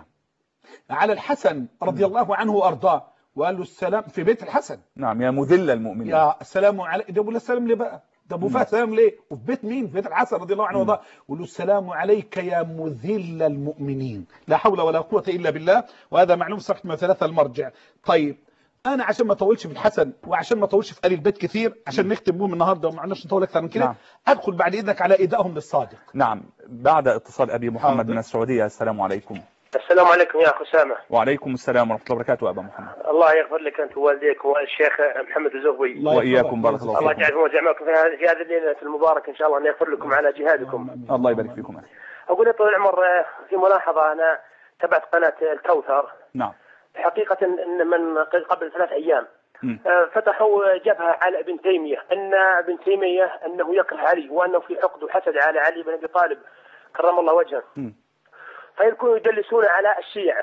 على الحسن رضي الله عنه وارضاه وقال له السلام في بيت الحسن. نعم يا مذل المؤمنين. يا السلام عليك، ده بقول السلام ليه بقى؟ ده ابو فهد سلام ليه؟ وفي بيت مين؟ في بيت الحسن رضي الله عنه وارضاه، يقول له السلام عليك يا مذل المؤمنين، لا حول ولا قوه الا بالله. وهذا معلوم صفحه مئة وثلاثة المرجع. طيب انا عشان ما اطولش في الحسن وعشان ما اطولش في ال البيت كثير عشان نختم بهم النهارده وما عندناش نطول اكثر من كده. نعم. ادخل بعد اذنك على ايدائهم للصادق. نعم بعد اتصال ابي محمد حاضر. من السعوديه. السلام عليكم. السلام عليكم يا اخ اسامه. وعليكم السلام ورحمه الله وبركاته ابا محمد. الله يغفر لك انت ووالديك والشيخ محمد الزهوي واياكم بارك الله فيكم. الله يجعلكم ويجمعكم في هذه في هذه الليله المباركه ان شاء الله، ان يغفر لكم على جهادكم. الله يبارك فيكم. اقول يا طويل العمر في ملاحظه، انا تابعت قناه الكوثر. نعم. حقيقه ان من قبل ثلاث ايام فتحوا جبهه على ابن تيميه، ان ابن تيميه انه يكره علي وانه في حقد وحسد على علي بن ابي طالب كرم الله وجهه. م. فيكونوا يدلسون على الشيعة،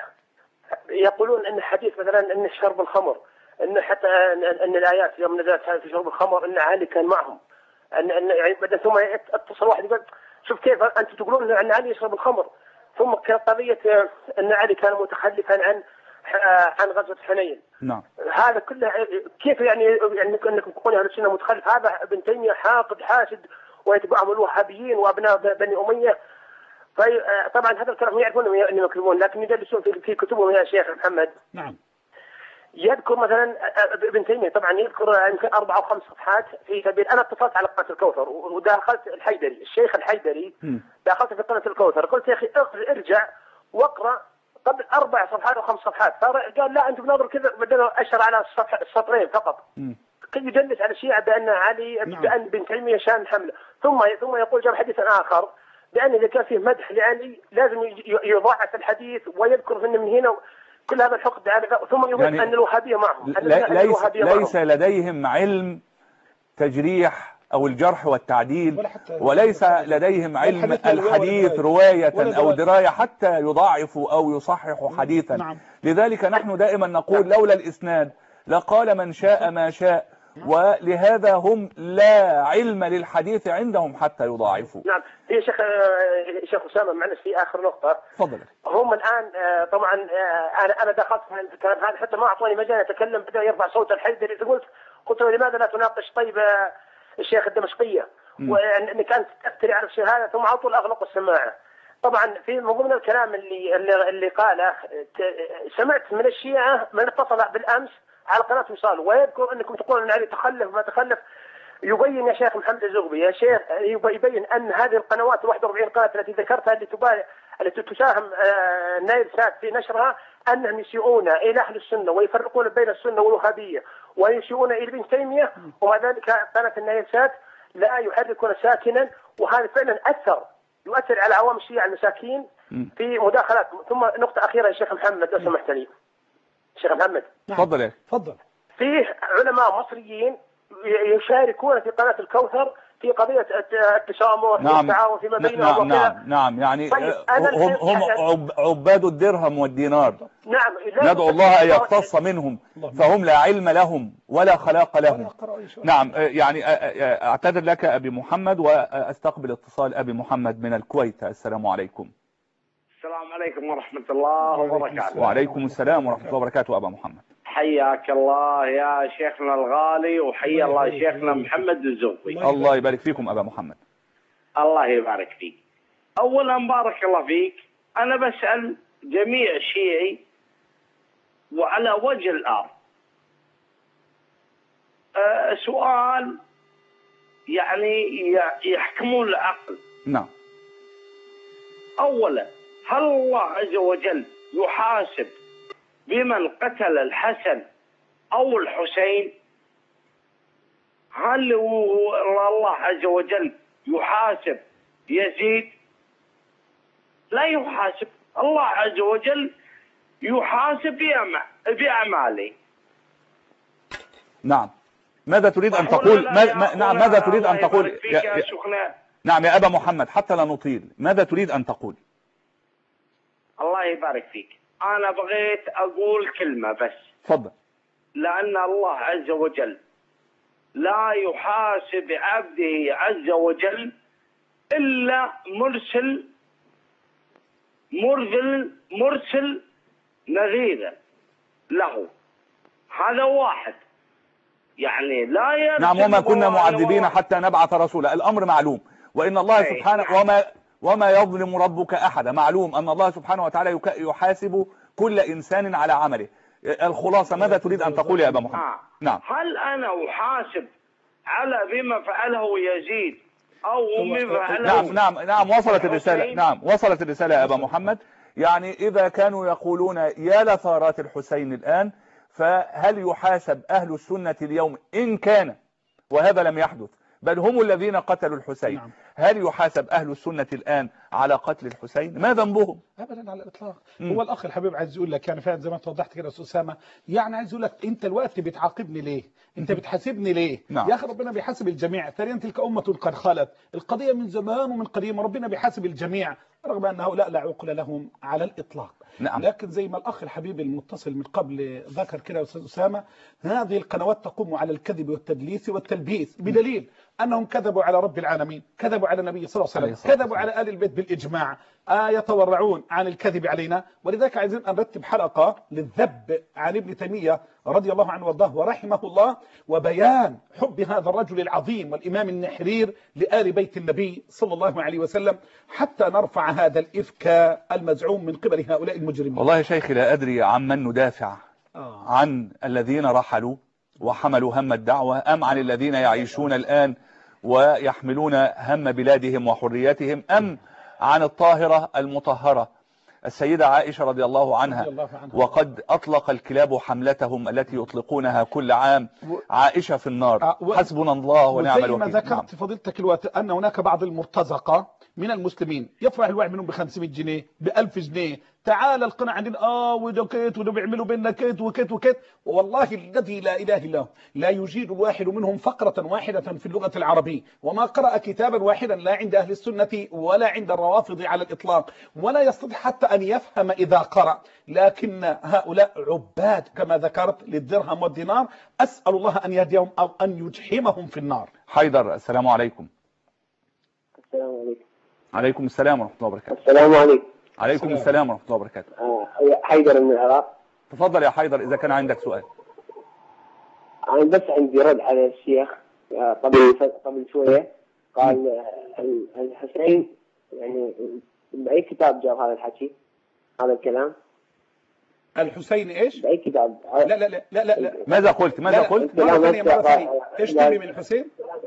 يقولون ان حديث مثلا ان شرب الخمر، ان حتى ان الايات يوم نزلت في شرب الخمر ان علي كان معهم، ان ان يعني بعد ثم اتصل واحد يقول شوف كيف انتم تقولون ان علي يشرب الخمر، ثم كانت قضيه ان علي كان متخلفا عن عن غزوه حنين. نعم. هذا كله كيف يعني يعني انكم تقولون اهل السنه متخلف؟ هذا ابن تيميه حاقد حاسد ويتبعهم الوهابيين وابناء بني اميه. طبعا هذا الكلام يعرفون انهم يكذبون، لكن يدرسون في كتبهم يا شيخ محمد. نعم. يذكر مثلا ابن تيميه طبعا يذكر يمكن اربع او خمس صفحات في سبيل، انا اتصلت على قناه الكوثر ودخلت الحيدري الشيخ الحيدري م. دخلت في قناه الكوثر قلت يا اخي ارجع واقرا قبل اربع صفحات او خمس صفحات، قال لا انتم بنظر كذا، بدنا اشر على الصفحه السطرين فقط. م. كل يدلس على الشيعة بان علي نعم. بان ابن تيميه شان حمله، ثم ثم يقول جاب حديث اخر بأن إذا كان فيه مدح لعلي لازم يضاعف الحديث ويذكر من من هنا كل هذا الحقد على، ثم يقول يعني أن الوهابية معهم. ليس, الوهابية ليس معهم. لديهم علم تجريح أو الجرح والتعديل، وليس لديهم علم الحديث رواية أو دراية حتى يضاعفوا أو يصححوا حديثا. نعم. لذلك نحن دائما نقول لولا الإسناد لقال من شاء ما شاء ولهذا هم لا علم للحديث عندهم حتى يضاعفوا. نعم يا شيخ شيخ أسامة، معلش في آخر نقطة. تفضل. هم الآن طبعا أنا أنا دخلت في الكلام هذا حتى ما أعطوني مجال أتكلم، بدأ يرفع صوت الحيدري. قلت قلت له لماذا لا تناقش طيب الشيخ الدمشقية وأنك أنت تفتري على الشيء هذا، ثم على طول أغلقوا السماعة. طبعا في من ضمن الكلام اللي اللي, اللي قاله سمعت من الشيعة من اتصل بالأمس على قناة وصال ويذكر أنكم تقولون عليه تخلف ما تخلف. يبين يا شيخ محمد الزغبي يا شيخ يبين أن هذه القنوات واحد وأربعين قناة التي ذكرتها اللي تبالي التي تساهم نايل سات في نشرها أنهم يسيئون إلى أهل السنة ويفرقون بين السنة والوهابية ويسيئون إلى ابن تيمية، ومع ذلك قناة النايل سات لا يحركون ساكنا، وهذا فعلا أثر يؤثر على عوام الشيعة المساكين في مداخلات. ثم نقطة أخيرة يا شيخ محمد لو سمحت لي. شيخ محمد تفضل يا تفضل. فيه علماء مصريين يشاركون في قناة الكوثر في قضية التسامح نعم والتعاون فيما بينهم. نعم نعم نعم يعني طيب هم هم عباد الدرهم والدينار. نعم ندعو الله أن يقتص منهم فهم لا علم لهم ولا خلاق لهم. نعم يعني أعتذر لك أبي محمد وأستقبل اتصال أبي محمد من الكويت. السلام عليكم. السلام عليكم ورحمة الله وبركاته. وعليكم السلام ورحمة الله وبركاته أبا محمد. حياك الله يا شيخنا الغالي وحيا الله شيخنا محمد الزغبي. الله يبارك فيكم أبا محمد. الله يبارك فيك. أولا بارك الله فيك، أنا بسأل جميع شيعي وعلى وجه الأرض أه سؤال يعني يحكمون العقل. نعم. أولا هل الله عز وجل يحاسب بمن قتل الحسن أو الحسين؟ هل الله عز وجل يحاسب يزيد؟ لا يحاسب. الله عز وجل يحاسب بأعماله. نعم. ماذا تريد أن تقول؟ ما ما نعم ماذا تريد أن تقول؟ يا يا نعم يا أبا محمد حتى لا نطيل، ماذا تريد أن تقول؟ الله يبارك فيك. أنا بغيت أقول كلمة بس. تفضل. لأن الله عز وجل لا يحاسب عبده عز وجل إلا مرسل مرسل مرسل نذيرا له. هذا واحد يعني لا يرسل. نعم وما كنا معذبين حتى نبعث رسولا، الأمر معلوم. وإن الله أي سبحانه نعم. وما وما يظلم ربك أحدا. معلوم أن الله سبحانه وتعالى يحاسب كل إنسان على عمله. الخلاصة ماذا تريد أن تقول يا أبا محمد؟ آه. نعم. هل أنا أحاسب على بما فعله يزيد أو بما فعله؟ نعم نعم نعم وصلت الرسالة. نعم وصلت الرسالة يا أبا محمد. يعني إذا كانوا يقولون يا لثارات الحسين الآن، فهل يحاسب أهل السنة اليوم إن كان وهذا لم يحدث بل هم الذين قتلوا الحسين؟ نعم. هل يحاسب أهل السنة الآن على قتل الحسين؟ ما ذنبهم؟ أبدا على الإطلاق. هو الأخ الحبيب عايز يقول لك يعني فعلا زي ما انت وضحت كده يا أستاذ أسامة، يعني عايز يقول لك أنت الوقت بتعاقبني ليه؟ أنت بتحاسبني ليه؟ نعم. يا أخي ربنا بيحاسب الجميع. ثانيا تلك أمة قد خلت، القضية من زمان ومن قديم، ربنا بيحاسب الجميع رغم أن هؤلاء لا عقل لهم على الإطلاق. نعم. لكن زي ما الأخ الحبيب المتصل من قبل ذكر كده يا أستاذ أسامة، هذه القنوات تقوم على الكذب والتدليس والتلبيس بدليل أنهم كذبوا على رب العالمين، كذبوا على النبي صلى الله عليه وسلم، كذبوا على آل البيت بالإجماع، آه يتورعون عن الكذب علينا. ولذلك عايزين أن نرتب حلقة للذب عن ابن تيمية رضي الله عنه وارضاه ورحمه الله، وبيان حب هذا الرجل العظيم والإمام النحرير لآل بيت النبي صلى الله عليه وسلم، حتى نرفع هذا الإفك المزعوم من قبل هؤلاء المجرمين. والله يا شيخي لا أدري عن من ندافع، آه. عن الذين رحلوا وحملوا هم الدعوة أم عن الذين يعيشون الآن ويحملون هم بلادهم وحريتهم، أم عن الطاهرة المطهرة السيدة عائشة رضي الله عنها. وقد أطلق الكلاب حملتهم التي يطلقونها كل عام، عائشة في النار. حسبنا الله ونعم الوكيل. زي ما ذكرت فضيلتك الوقت أن هناك بعض المرتزقة من المسلمين يفرح الواحد منهم ب خمسمائة جنيه ب ألف جنيه، تعال القناة عندنا اه وده كيت وده بيعملوا بينا كيت وكيت وكيت، والله الذي لا اله الا هو لا يجيد الواحد منهم فقرة واحدة في اللغة العربية، وما قرأ كتابا واحدا لا عند اهل السنة ولا عند الروافض على الاطلاق، ولا يستطيع حتى ان يفهم اذا قرأ. لكن هؤلاء عباد كما ذكرت للدرهم والدينار، اسأل الله ان يهديهم او ان يجحمهم في النار. حيدر السلام عليكم. السلام عليكم. عليكم السلام ورحمة الله وبركاته. السلام عليكم. عليكم السلام. السلام ورحمة الله وبركاته. آه، حيدر من العراق. تفضل يا حيدر إذا كان عندك سؤال. أنا بس عندي رد على الشيخ آه، قبل قبل شوية قال آه، الحسين يعني بأي كتاب جاب هذا الحكي هذا الكلام؟ الحسين ايش؟ بأي كتاب؟ لا لا لا لا لا, لا. ماذا قلت ماذا لا لا. قلت مرة ثانية مرة ثانية ايش تبي من الحسين؟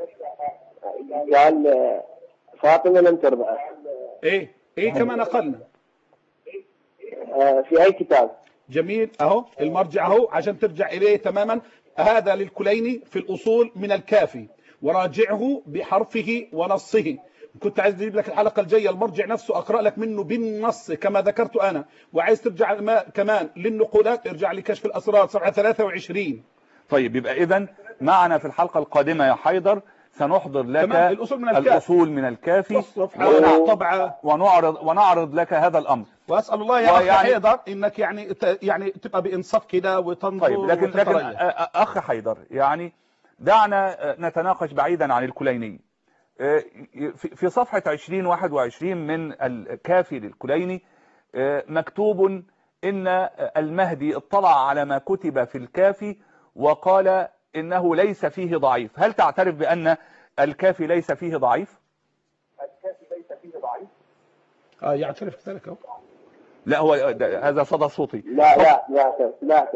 قال آه، فاطمة لم ترضع. ايه ايه كما نقلنا. آه، في أي كتاب؟ جميل، اهو المرجع اهو عشان ترجع اليه تماما. هذا للكليني في الاصول من الكافي، وراجعه بحرفه ونصه. كنت عايز اجيب لك الحلقه الجايه المرجع نفسه اقرا لك منه بالنص كما ذكرت انا، وعايز ترجع كمان للنقولات ارجع لكشف الاسرار صفحه ثلاثة وعشرين. طيب يبقى إذن معنا في الحلقة القادمة يا حيدر سنحضر لك تمام. الأصول من الكافي, الأصول من الكافي صفحه طبعه، ونعرض ونعرض لك هذا الأمر. واسال الله يا اخي ويعني- حيدر انك يعني ت- يعني تبقى بانصاف كده وتنظر. طيب لكن لكن وتتريث. أخ حيدر يعني دعنا نتناقش بعيدا عن الكليني. في في صفحة عشرين واحد وعشرين من الكافي للكليني مكتوب إن المهدي اطلع على ما كتب في الكافي وقال إنه ليس فيه ضعيف. هل تعترف بأن الكافي ليس فيه ضعيف؟ الكافي ليس فيه ضعيف. اه يعترف بذلك اهو. لا هو هذا صدى صوتي. لا لا لا لا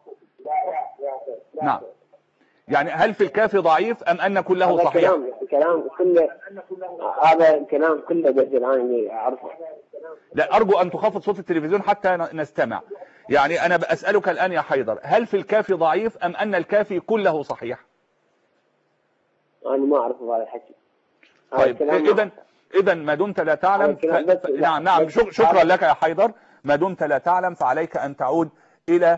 نعم. يعني هل في الكافي ضعيف أم أن كله صحيح؟ كلام كلام كله هذا الكلام كله دجل عيني أعرفه. لا أرجو أن تخفض صوت التلفزيون حتى نستمع. يعني أنا بأسألك الآن يا حيدر، هل في الكافي ضعيف أم أن الكافي كله صحيح؟ أنا ما أعرف هذا الحكي. طيب إذا إذا ما دمت لا تعلم ف... ف... نعم نعم شكرا لك يا حيدر. ما دمت لا تعلم فعليك أن تعود إلى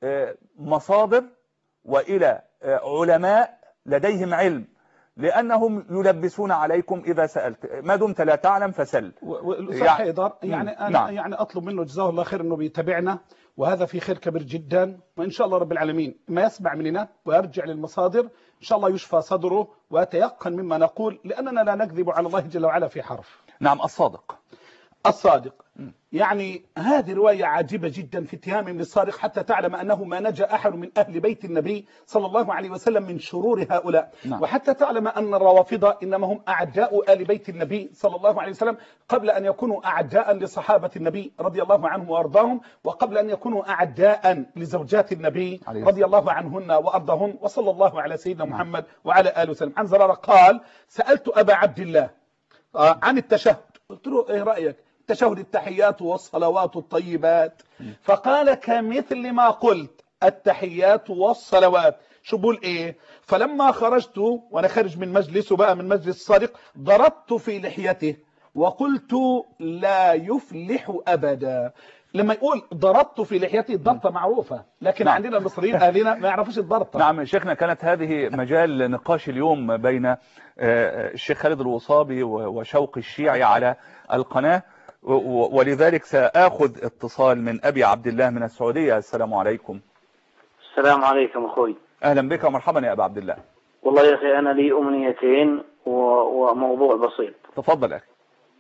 مصادر وإلى علماء لديهم علم، لأنهم يلبسون عليكم إذا سألت. ما دمت لا تعلم فسل. والأستاذ حيدر يعني أنا نعم. يعني أطلب منه جزاه الله خير أنه بيتابعنا، وهذا في خير كبير جدا، وإن شاء الله رب العالمين ما يسمع مننا ويرجع للمصادر إن شاء الله يشفى صدره ويتيقن مما نقول، لأننا لا نكذب على الله جل وعلا في حرف. نعم الصادق الصادق. يعني هذه رواية عجيبة جدا في اتهام من الصادق، حتى تعلم أنه ما نجا أحد من أهل بيت النبي صلى الله عليه وسلم من شرور هؤلاء. نعم. وحتى تعلم أن الروافض إنما هم أعداء آل بيت النبي صلى الله عليه وسلم قبل أن يكونوا أعداء لصحابة النبي رضي الله عنهم وأرضاهم، وقبل أن يكونوا أعداء لزوجات النبي رضي الله عنهن وأرضهن. وصلى الله على سيدنا محمد وعلى آله وسلم. عن زرارة قال سألت أبا عبد الله عن التشهد، قلت له إيه رأيك تشهد التحيات والصلوات الطيبات؟ فقال كمثل ما قلت التحيات والصلوات. شو بقول ايه؟ فلما خرجت وانا خارج من مجلسه بقى من مجلس الصادق ضربت في لحيته وقلت لا يفلح ابدا. لما يقول ضربت في لحيته الضربة معروفة، لكن نعم. عندنا المصريين اهلنا ما يعرفوش الضربة. نعم شيخنا، كانت هذه مجال نقاش اليوم بين الشيخ خالد الوصابي وشوقي الشيعي على القناة، ولذلك سآخذ اتصال من أبي عبد الله من السعودية. السلام عليكم. السلام عليكم أخوي. أهلا بك ومرحبا يا أبا عبد الله. والله يا أخي أنا لي أمنيتين وموضوع بسيط. تفضل أخي.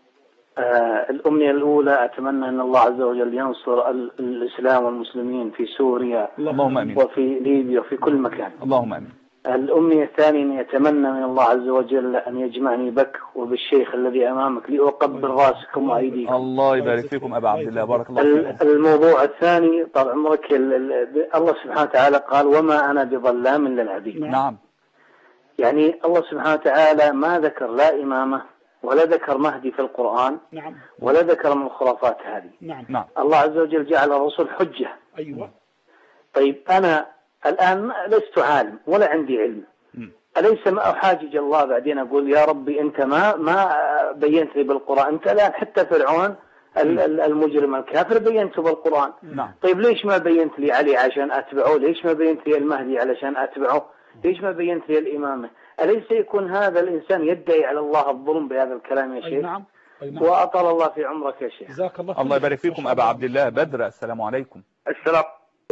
آه الأمنية الأولى أتمنى أن الله عز وجل ينصر الإسلام والمسلمين في سوريا اللهم أمين، وفي ليبيا وفي كل مكان اللهم أمين. الأمنية الثانية أن يتمنى من الله عز وجل أن يجمعني بك وبالشيخ الذي أمامك لأقبل راسكم وأيديكم. الله يبارك فيكم أبا عبد الله، بارك الله فيكم. الموضوع الثاني طال عمرك، الله سبحانه وتعالى قال وما أنا بظلام للعبيد. نعم. يعني الله سبحانه وتعالى ما ذكر لا إمامة ولا ذكر مهدي في القرآن. نعم. ولا ذكر من الخرافات هذه. نعم. نعم. الله عز وجل جعل الرسل حجة. أيوة. طيب أنا الآن لست عالم ولا عندي علم، أليس ما أحاجج الله بعدين أقول يا ربي أنت ما ما بينت لي بالقرآن، أنت الآن حتى فرعون المجرم الكافر بينته بالقرآن. نعم. طيب ليش ما بينت لي علي عشان أتبعه؟ ليش ما بينت لي المهدي علشان أتبعه؟ ليش ما بينت لي الإمامة؟ أليس يكون هذا الإنسان يدعي على الله الظلم بهذا الكلام يا شيخ؟ أي نعم. أي نعم. وأطال الله في عمرك يا شيخ. جزاك الله. الله يبارك فيكم. أبا عبد الله بدر، السلام عليكم. السلام.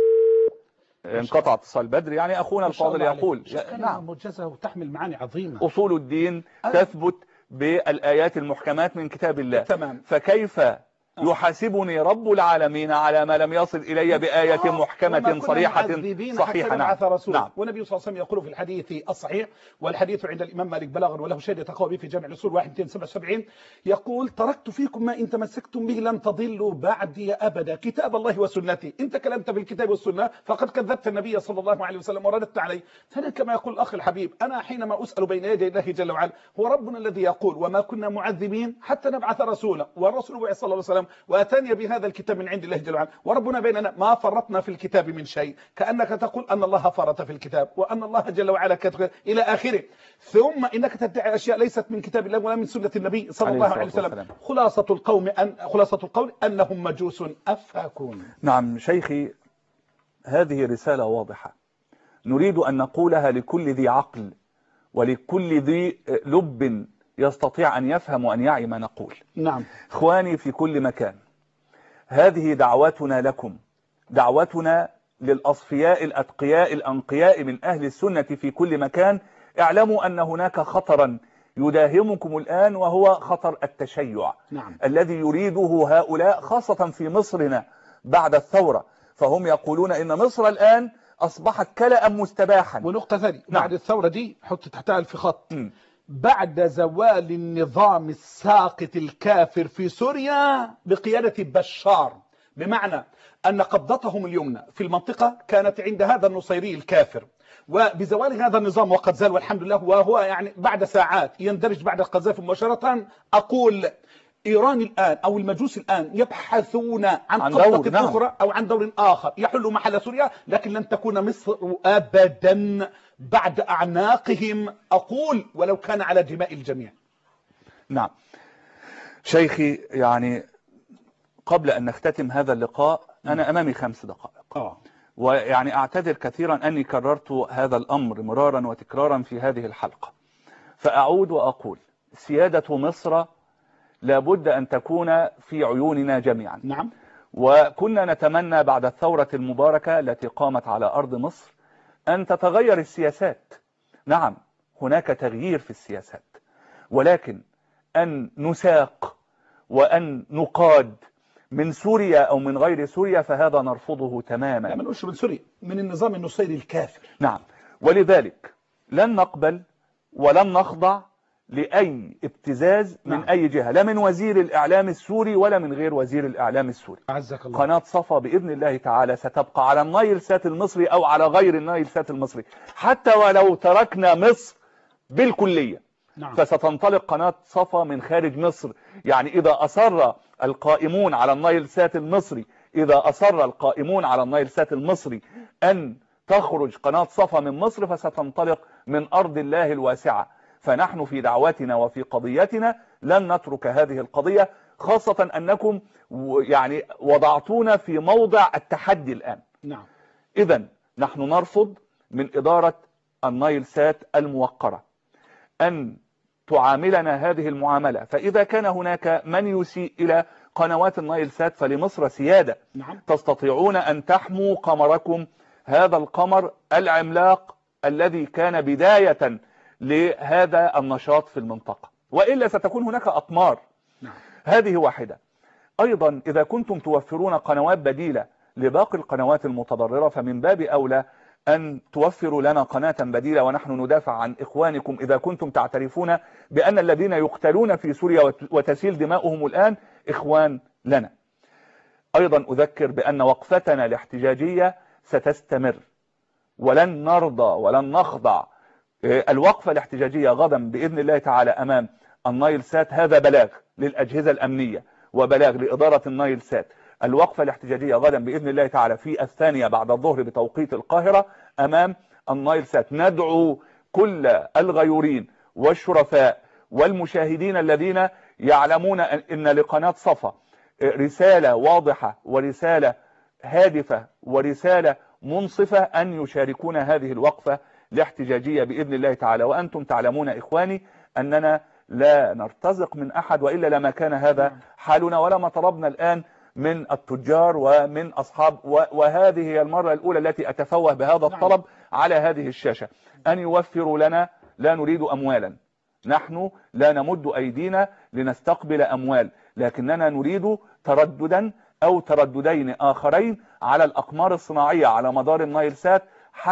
انقطع اتصال بدر. يعني أخونا الفاضل يقول نعم موجزة وتحمل معاني عظيمة. أصول الدين تثبت بالآيات المحكمات من كتاب الله. تمام. فكيف يحاسبني رب العالمين على ما لم يصل إلي بآية محكمة صريحة صحيحة؟ نعم. نعم. والنبي صلى الله عليه وسلم يقول في الحديث الصحيح، والحديث عند الإمام مالك بلاغا وله شهادة تقوى به في جامع الأصول واحد مئتين وسبعة وسبعين، يقول تركت فيكم ما إن تمسكتم به لن تضلوا بعدي أبدا، كتاب الله وسنتي. إن تكلمت بالكتاب والسنة فقد كذبت النبي صلى الله عليه وسلم ورددت عليه. ثانيا كما يقول الأخ الحبيب، أنا حينما أسأل بين يدي الله جل وعلا، هو ربنا الذي يقول وما كنا معذبين حتى نبعث رسولا، والرسول صلى الله عليه وسلم وأتاني بهذا الكتاب من عند الله جل وعلا، وربنا بيننا ما فرطنا في الكتاب من شيء، كأنك تقول أن الله فرط في الكتاب وأن الله جل وعلا كتب إلى آخره. ثم إنك تدعي أشياء ليست من كتاب الله ولا من سنة النبي صلى الله عليه وسلم. خلاصة القوم أن خلاصة القول أنهم مجوس أفاكون. نعم شيخي، هذه رسالة واضحة نريد أن نقولها لكل ذي عقل ولكل ذي لب يستطيع أن يفهم وأن يعي ما نقول. نعم. إخواني في كل مكان، هذه دعوتنا لكم، دعوتنا للأصفياء الأتقياء الأنقياء من أهل السنة في كل مكان. اعلموا أن هناك خطرا يداهمكم الآن، وهو خطر التشيع. نعم. الذي يريده هؤلاء خاصة في مصرنا بعد الثورة، فهم يقولون إن مصر الآن أصبحت كلأ مستباحا. ونقطة ثانية، نعم. بعد الثورة دي حط تحتها الف خط، م. بعد زوال النظام الساقط الكافر في سوريا بقيادة بشار، بمعنى أن قبضتهم اليمنى في المنطقة كانت عند هذا النصيري الكافر، وبزوال هذا النظام وقد زال والحمد لله، وهو يعني بعد ساعات يندرج بعد القذافي مباشرة، أقول إيران الآن أو المجوس الآن يبحثون عن, عن قبضة نعم. أخرى أو عن دور آخر يحل محل سوريا، لكن لن تكون مصر أبدا بعد أعناقهم، أقول ولو كان على دماء الجميع. نعم شيخي، يعني قبل أن نختتم هذا اللقاء أنا أمامي خمس دقائق، آه. ويعني أعتذر كثيرا أني كررت هذا الأمر مرارا وتكرارا في هذه الحلقة، فأعود وأقول سيادة مصر لابد أن تكون في عيوننا جميعا. نعم. وكنا نتمنى بعد الثورة المباركة التي قامت على أرض مصر أن تتغير السياسات. نعم هناك تغيير في السياسات، ولكن أن نساق وأن نقاد من سوريا أو من غير سوريا فهذا نرفضه تماما. لا، ما نقولش من سوريا، من النظام النصيري الكافر. نعم، ولذلك لن نقبل ولن نخضع لأي ابتزاز من نعم. أي جهة، لا من وزير الإعلام السوري ولا من غير وزير الإعلام السوري. عزك الله. قناة صفا بإذن الله تعالى ستبقى على النايل سات المصري أو على غير النايل سات المصري، حتى ولو تركنا مصر بالكلية. نعم. فستنطلق قناة صفا من خارج مصر. يعني إذا أصر القائمون على النايل سات المصري إذا أصر القائمون على النايل سات المصري أن تخرج قناة صفا من مصر فستنطلق من أرض الله الواسعة. فنحن في دعواتنا وفي قضيتنا لن نترك هذه القضية، خاصة أنكم يعني وضعتونا في موضع التحدي الآن. نعم. إذن نحن نرفض من إدارة النايل سات الموقرة أن تعاملنا هذه المعاملة، فإذا كان هناك من يسيء إلى قنوات النايل سات فلمصر سيادة. نعم. تستطيعون أن تحموا قمركم، هذا القمر العملاق الذي كان بداية لهذا النشاط في المنطقة، وإلا ستكون هناك أقمار. نعم. هذه واحدة. أيضا إذا كنتم توفرون قنوات بديلة لباقي القنوات المتضررة فمن باب أولى أن توفروا لنا قناة بديلة، ونحن ندافع عن إخوانكم إذا كنتم تعترفون بأن الذين يقتلون في سوريا وتسيل دماؤهم الآن إخوان لنا. أيضا أذكر بأن وقفتنا الاحتجاجية ستستمر ولن نرضى ولن نخضع. الوقفة الاحتجاجية غدا بإذن الله تعالى أمام النايل سات هذا بلاغ للأجهزة الأمنية وبلاغ لإدارة النايل سات. الوقفة الاحتجاجية غدا بإذن الله تعالى في الثانية بعد الظهر بتوقيت القاهرة أمام النايل سات. ندعو كل الغيورين والشرفاء والمشاهدين الذين يعلمون أن لقناة صفا رسالة واضحة ورسالة هادفة ورسالة منصفة أن يشاركون هذه الوقفة الاحتجاجية بإذن الله تعالى. وأنتم تعلمون إخواني أننا لا نرتزق من أحد، وإلا لما كان هذا حالنا ولما طلبنا الآن من التجار ومن أصحاب، وهذه هي المرة الأولى التي أتفوه بهذا الطلب على هذه الشاشة، أن يوفروا لنا. لا نريد أموالا، نحن لا نمد أيدينا لنستقبل أموال، لكننا نريد ترددا أو ترددين آخرين على الأقمار الصناعية على مدار النايل سات،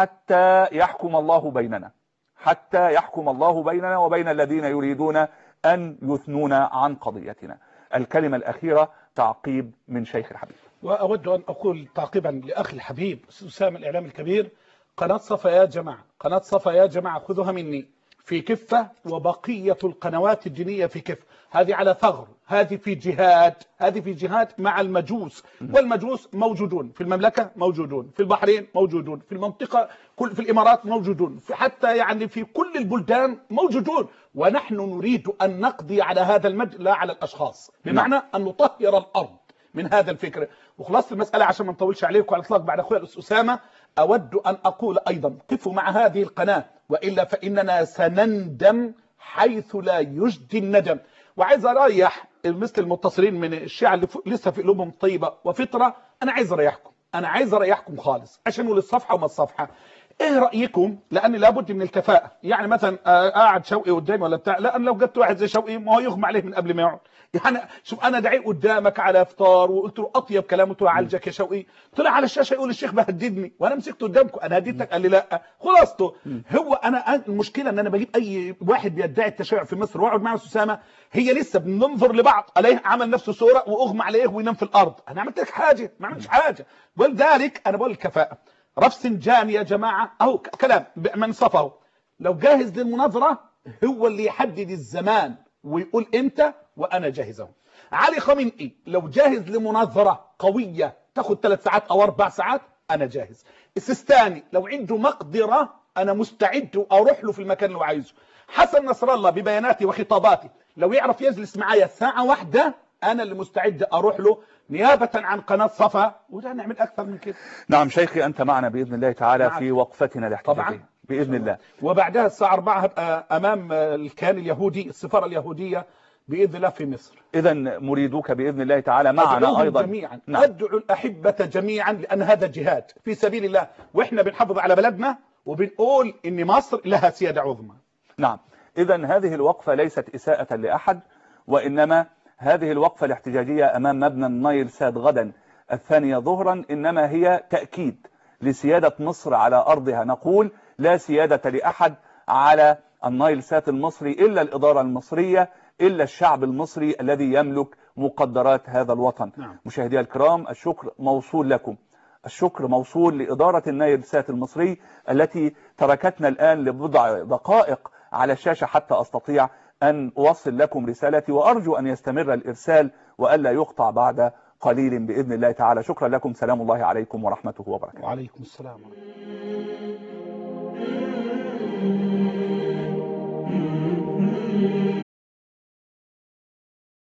حتى يحكم الله بيننا، حتى يحكم الله بيننا وبين الذين يريدون أن يثنونا عن قضيتنا. الكلمة الأخيرة تعقيب من شيخ الحبيب. وأود أن أقول تعقيبا لأخي الحبيب أسامة الإعلام الكبير، قناة صفا يا جماعة، قناة صفا يا جماعة خذوها مني في كفة، وبقية القنوات الدينية في كفة. هذه على ثغر، هذه في جهاد، هذه في جهاد مع المجوس، والمجوس موجودون في المملكة، موجودون في البحرين، موجودون في المنطقة، كل في الإمارات موجودون، في حتى يعني في كل البلدان موجودون. ونحن نريد أن نقضي على هذا المجد لا على الأشخاص، بمعنى أن نطهر الأرض من هذا الفكر. وخلاص المسألة عشان ما نطولش عليكم على الإطلاق بعد أخويا الأستاذ أسامة، أود أن أقول أيضا قفوا مع هذه القناة، وإلا فإننا سنندم حيث لا يجدي الندم. وعايز أريح مثل المتصلين من الشيعة اللي لسه في قلوبهم طيبة وفطرة، أنا عايز أريحكم، أنا عايز أريحكم خالص عشان نقول الصفحة وما الصفحة. ايه رأيكم؟ لان لابد من الكفاءة. يعني مثلا قاعد شوقي قدامي ولا بتاع، لان لو جبت واحد زي شوقي ما هو يغمى عليه من قبل ما يقعد. يعني شوف انا دعي قدامك على افطار وقلت له اطيب كلام، قلت له عالجك يا شوقي، طلع على الشاشه يقول الشيخ بهددني، وانا مسكته قدامكم انا هددتك؟ قال لي لا. خلاصته هو انا المشكله ان انا بجيب اي واحد بيدعي التشيع في مصر واقعد معه اسامه، هي لسه بننظر لبعض الاقيه عمل نفسه صوره واغمى عليه وينام في الارض. انا عملت لك حاجه؟ ما عملتش حاجه. ولذلك انا بقول الكفاءه. رفسنجاني يا جماعه اهو كلام من صفه، لو جاهز للمناظره هو اللي يحدد الزمان ويقول امتى وانا جاهز اهو. علي خامنئي لو جاهز لمناظره قويه تاخد ثلاث ساعات او اربع ساعات انا جاهز. السيستاني لو عنده مقدره انا مستعد واروح له في المكان اللي عايزه. حسن نصر الله ببياناتي وخطاباتي لو يعرف يجلس معايا ساعه واحده انا اللي مستعد اروح له نيابة عن قناة صفا، وده نعمل أكثر من كده. نعم شيخي، أنت معنا بإذن الله تعالى نعم. في وقفتنا الاحتجاجية بإذن الله. وبعدها الساعة أربعة هبقى أمام الكيان اليهودي، السفارة اليهودية بإذن الله في مصر. إذا مريدوك بإذن الله تعالى معنا أيضا جميعا. نعم. أدعو الأحبة جميعا، لأن هذا جهاد في سبيل الله، وإحنا بنحافظ على بلدنا وبنقول إن مصر لها سيادة عظمى. نعم. إذا هذه الوقفة ليست إساءة لأحد، وإنما هذه الوقفة الاحتجاجية أمام مبنى النايل سات غدا الثانية ظهرا إنما هي تأكيد لسيادة مصر على أرضها. نقول لا سيادة لأحد على النايل سات المصري إلا الإدارة المصرية، إلا الشعب المصري الذي يملك مقدرات هذا الوطن. نعم. مشاهدي الكرام، الشكر موصول لكم، الشكر موصول لإدارة النايل سات المصري التي تركتنا الآن لبضع دقائق على الشاشة حتى أستطيع أن أوصل لكم رسالتي، وأرجو أن يستمر الإرسال وألا يقطع بعد قليل بإذن الله تعالى. شكرا لكم، سلام الله عليكم ورحمته وبركاته. وعليكم السلام ورحمة الله.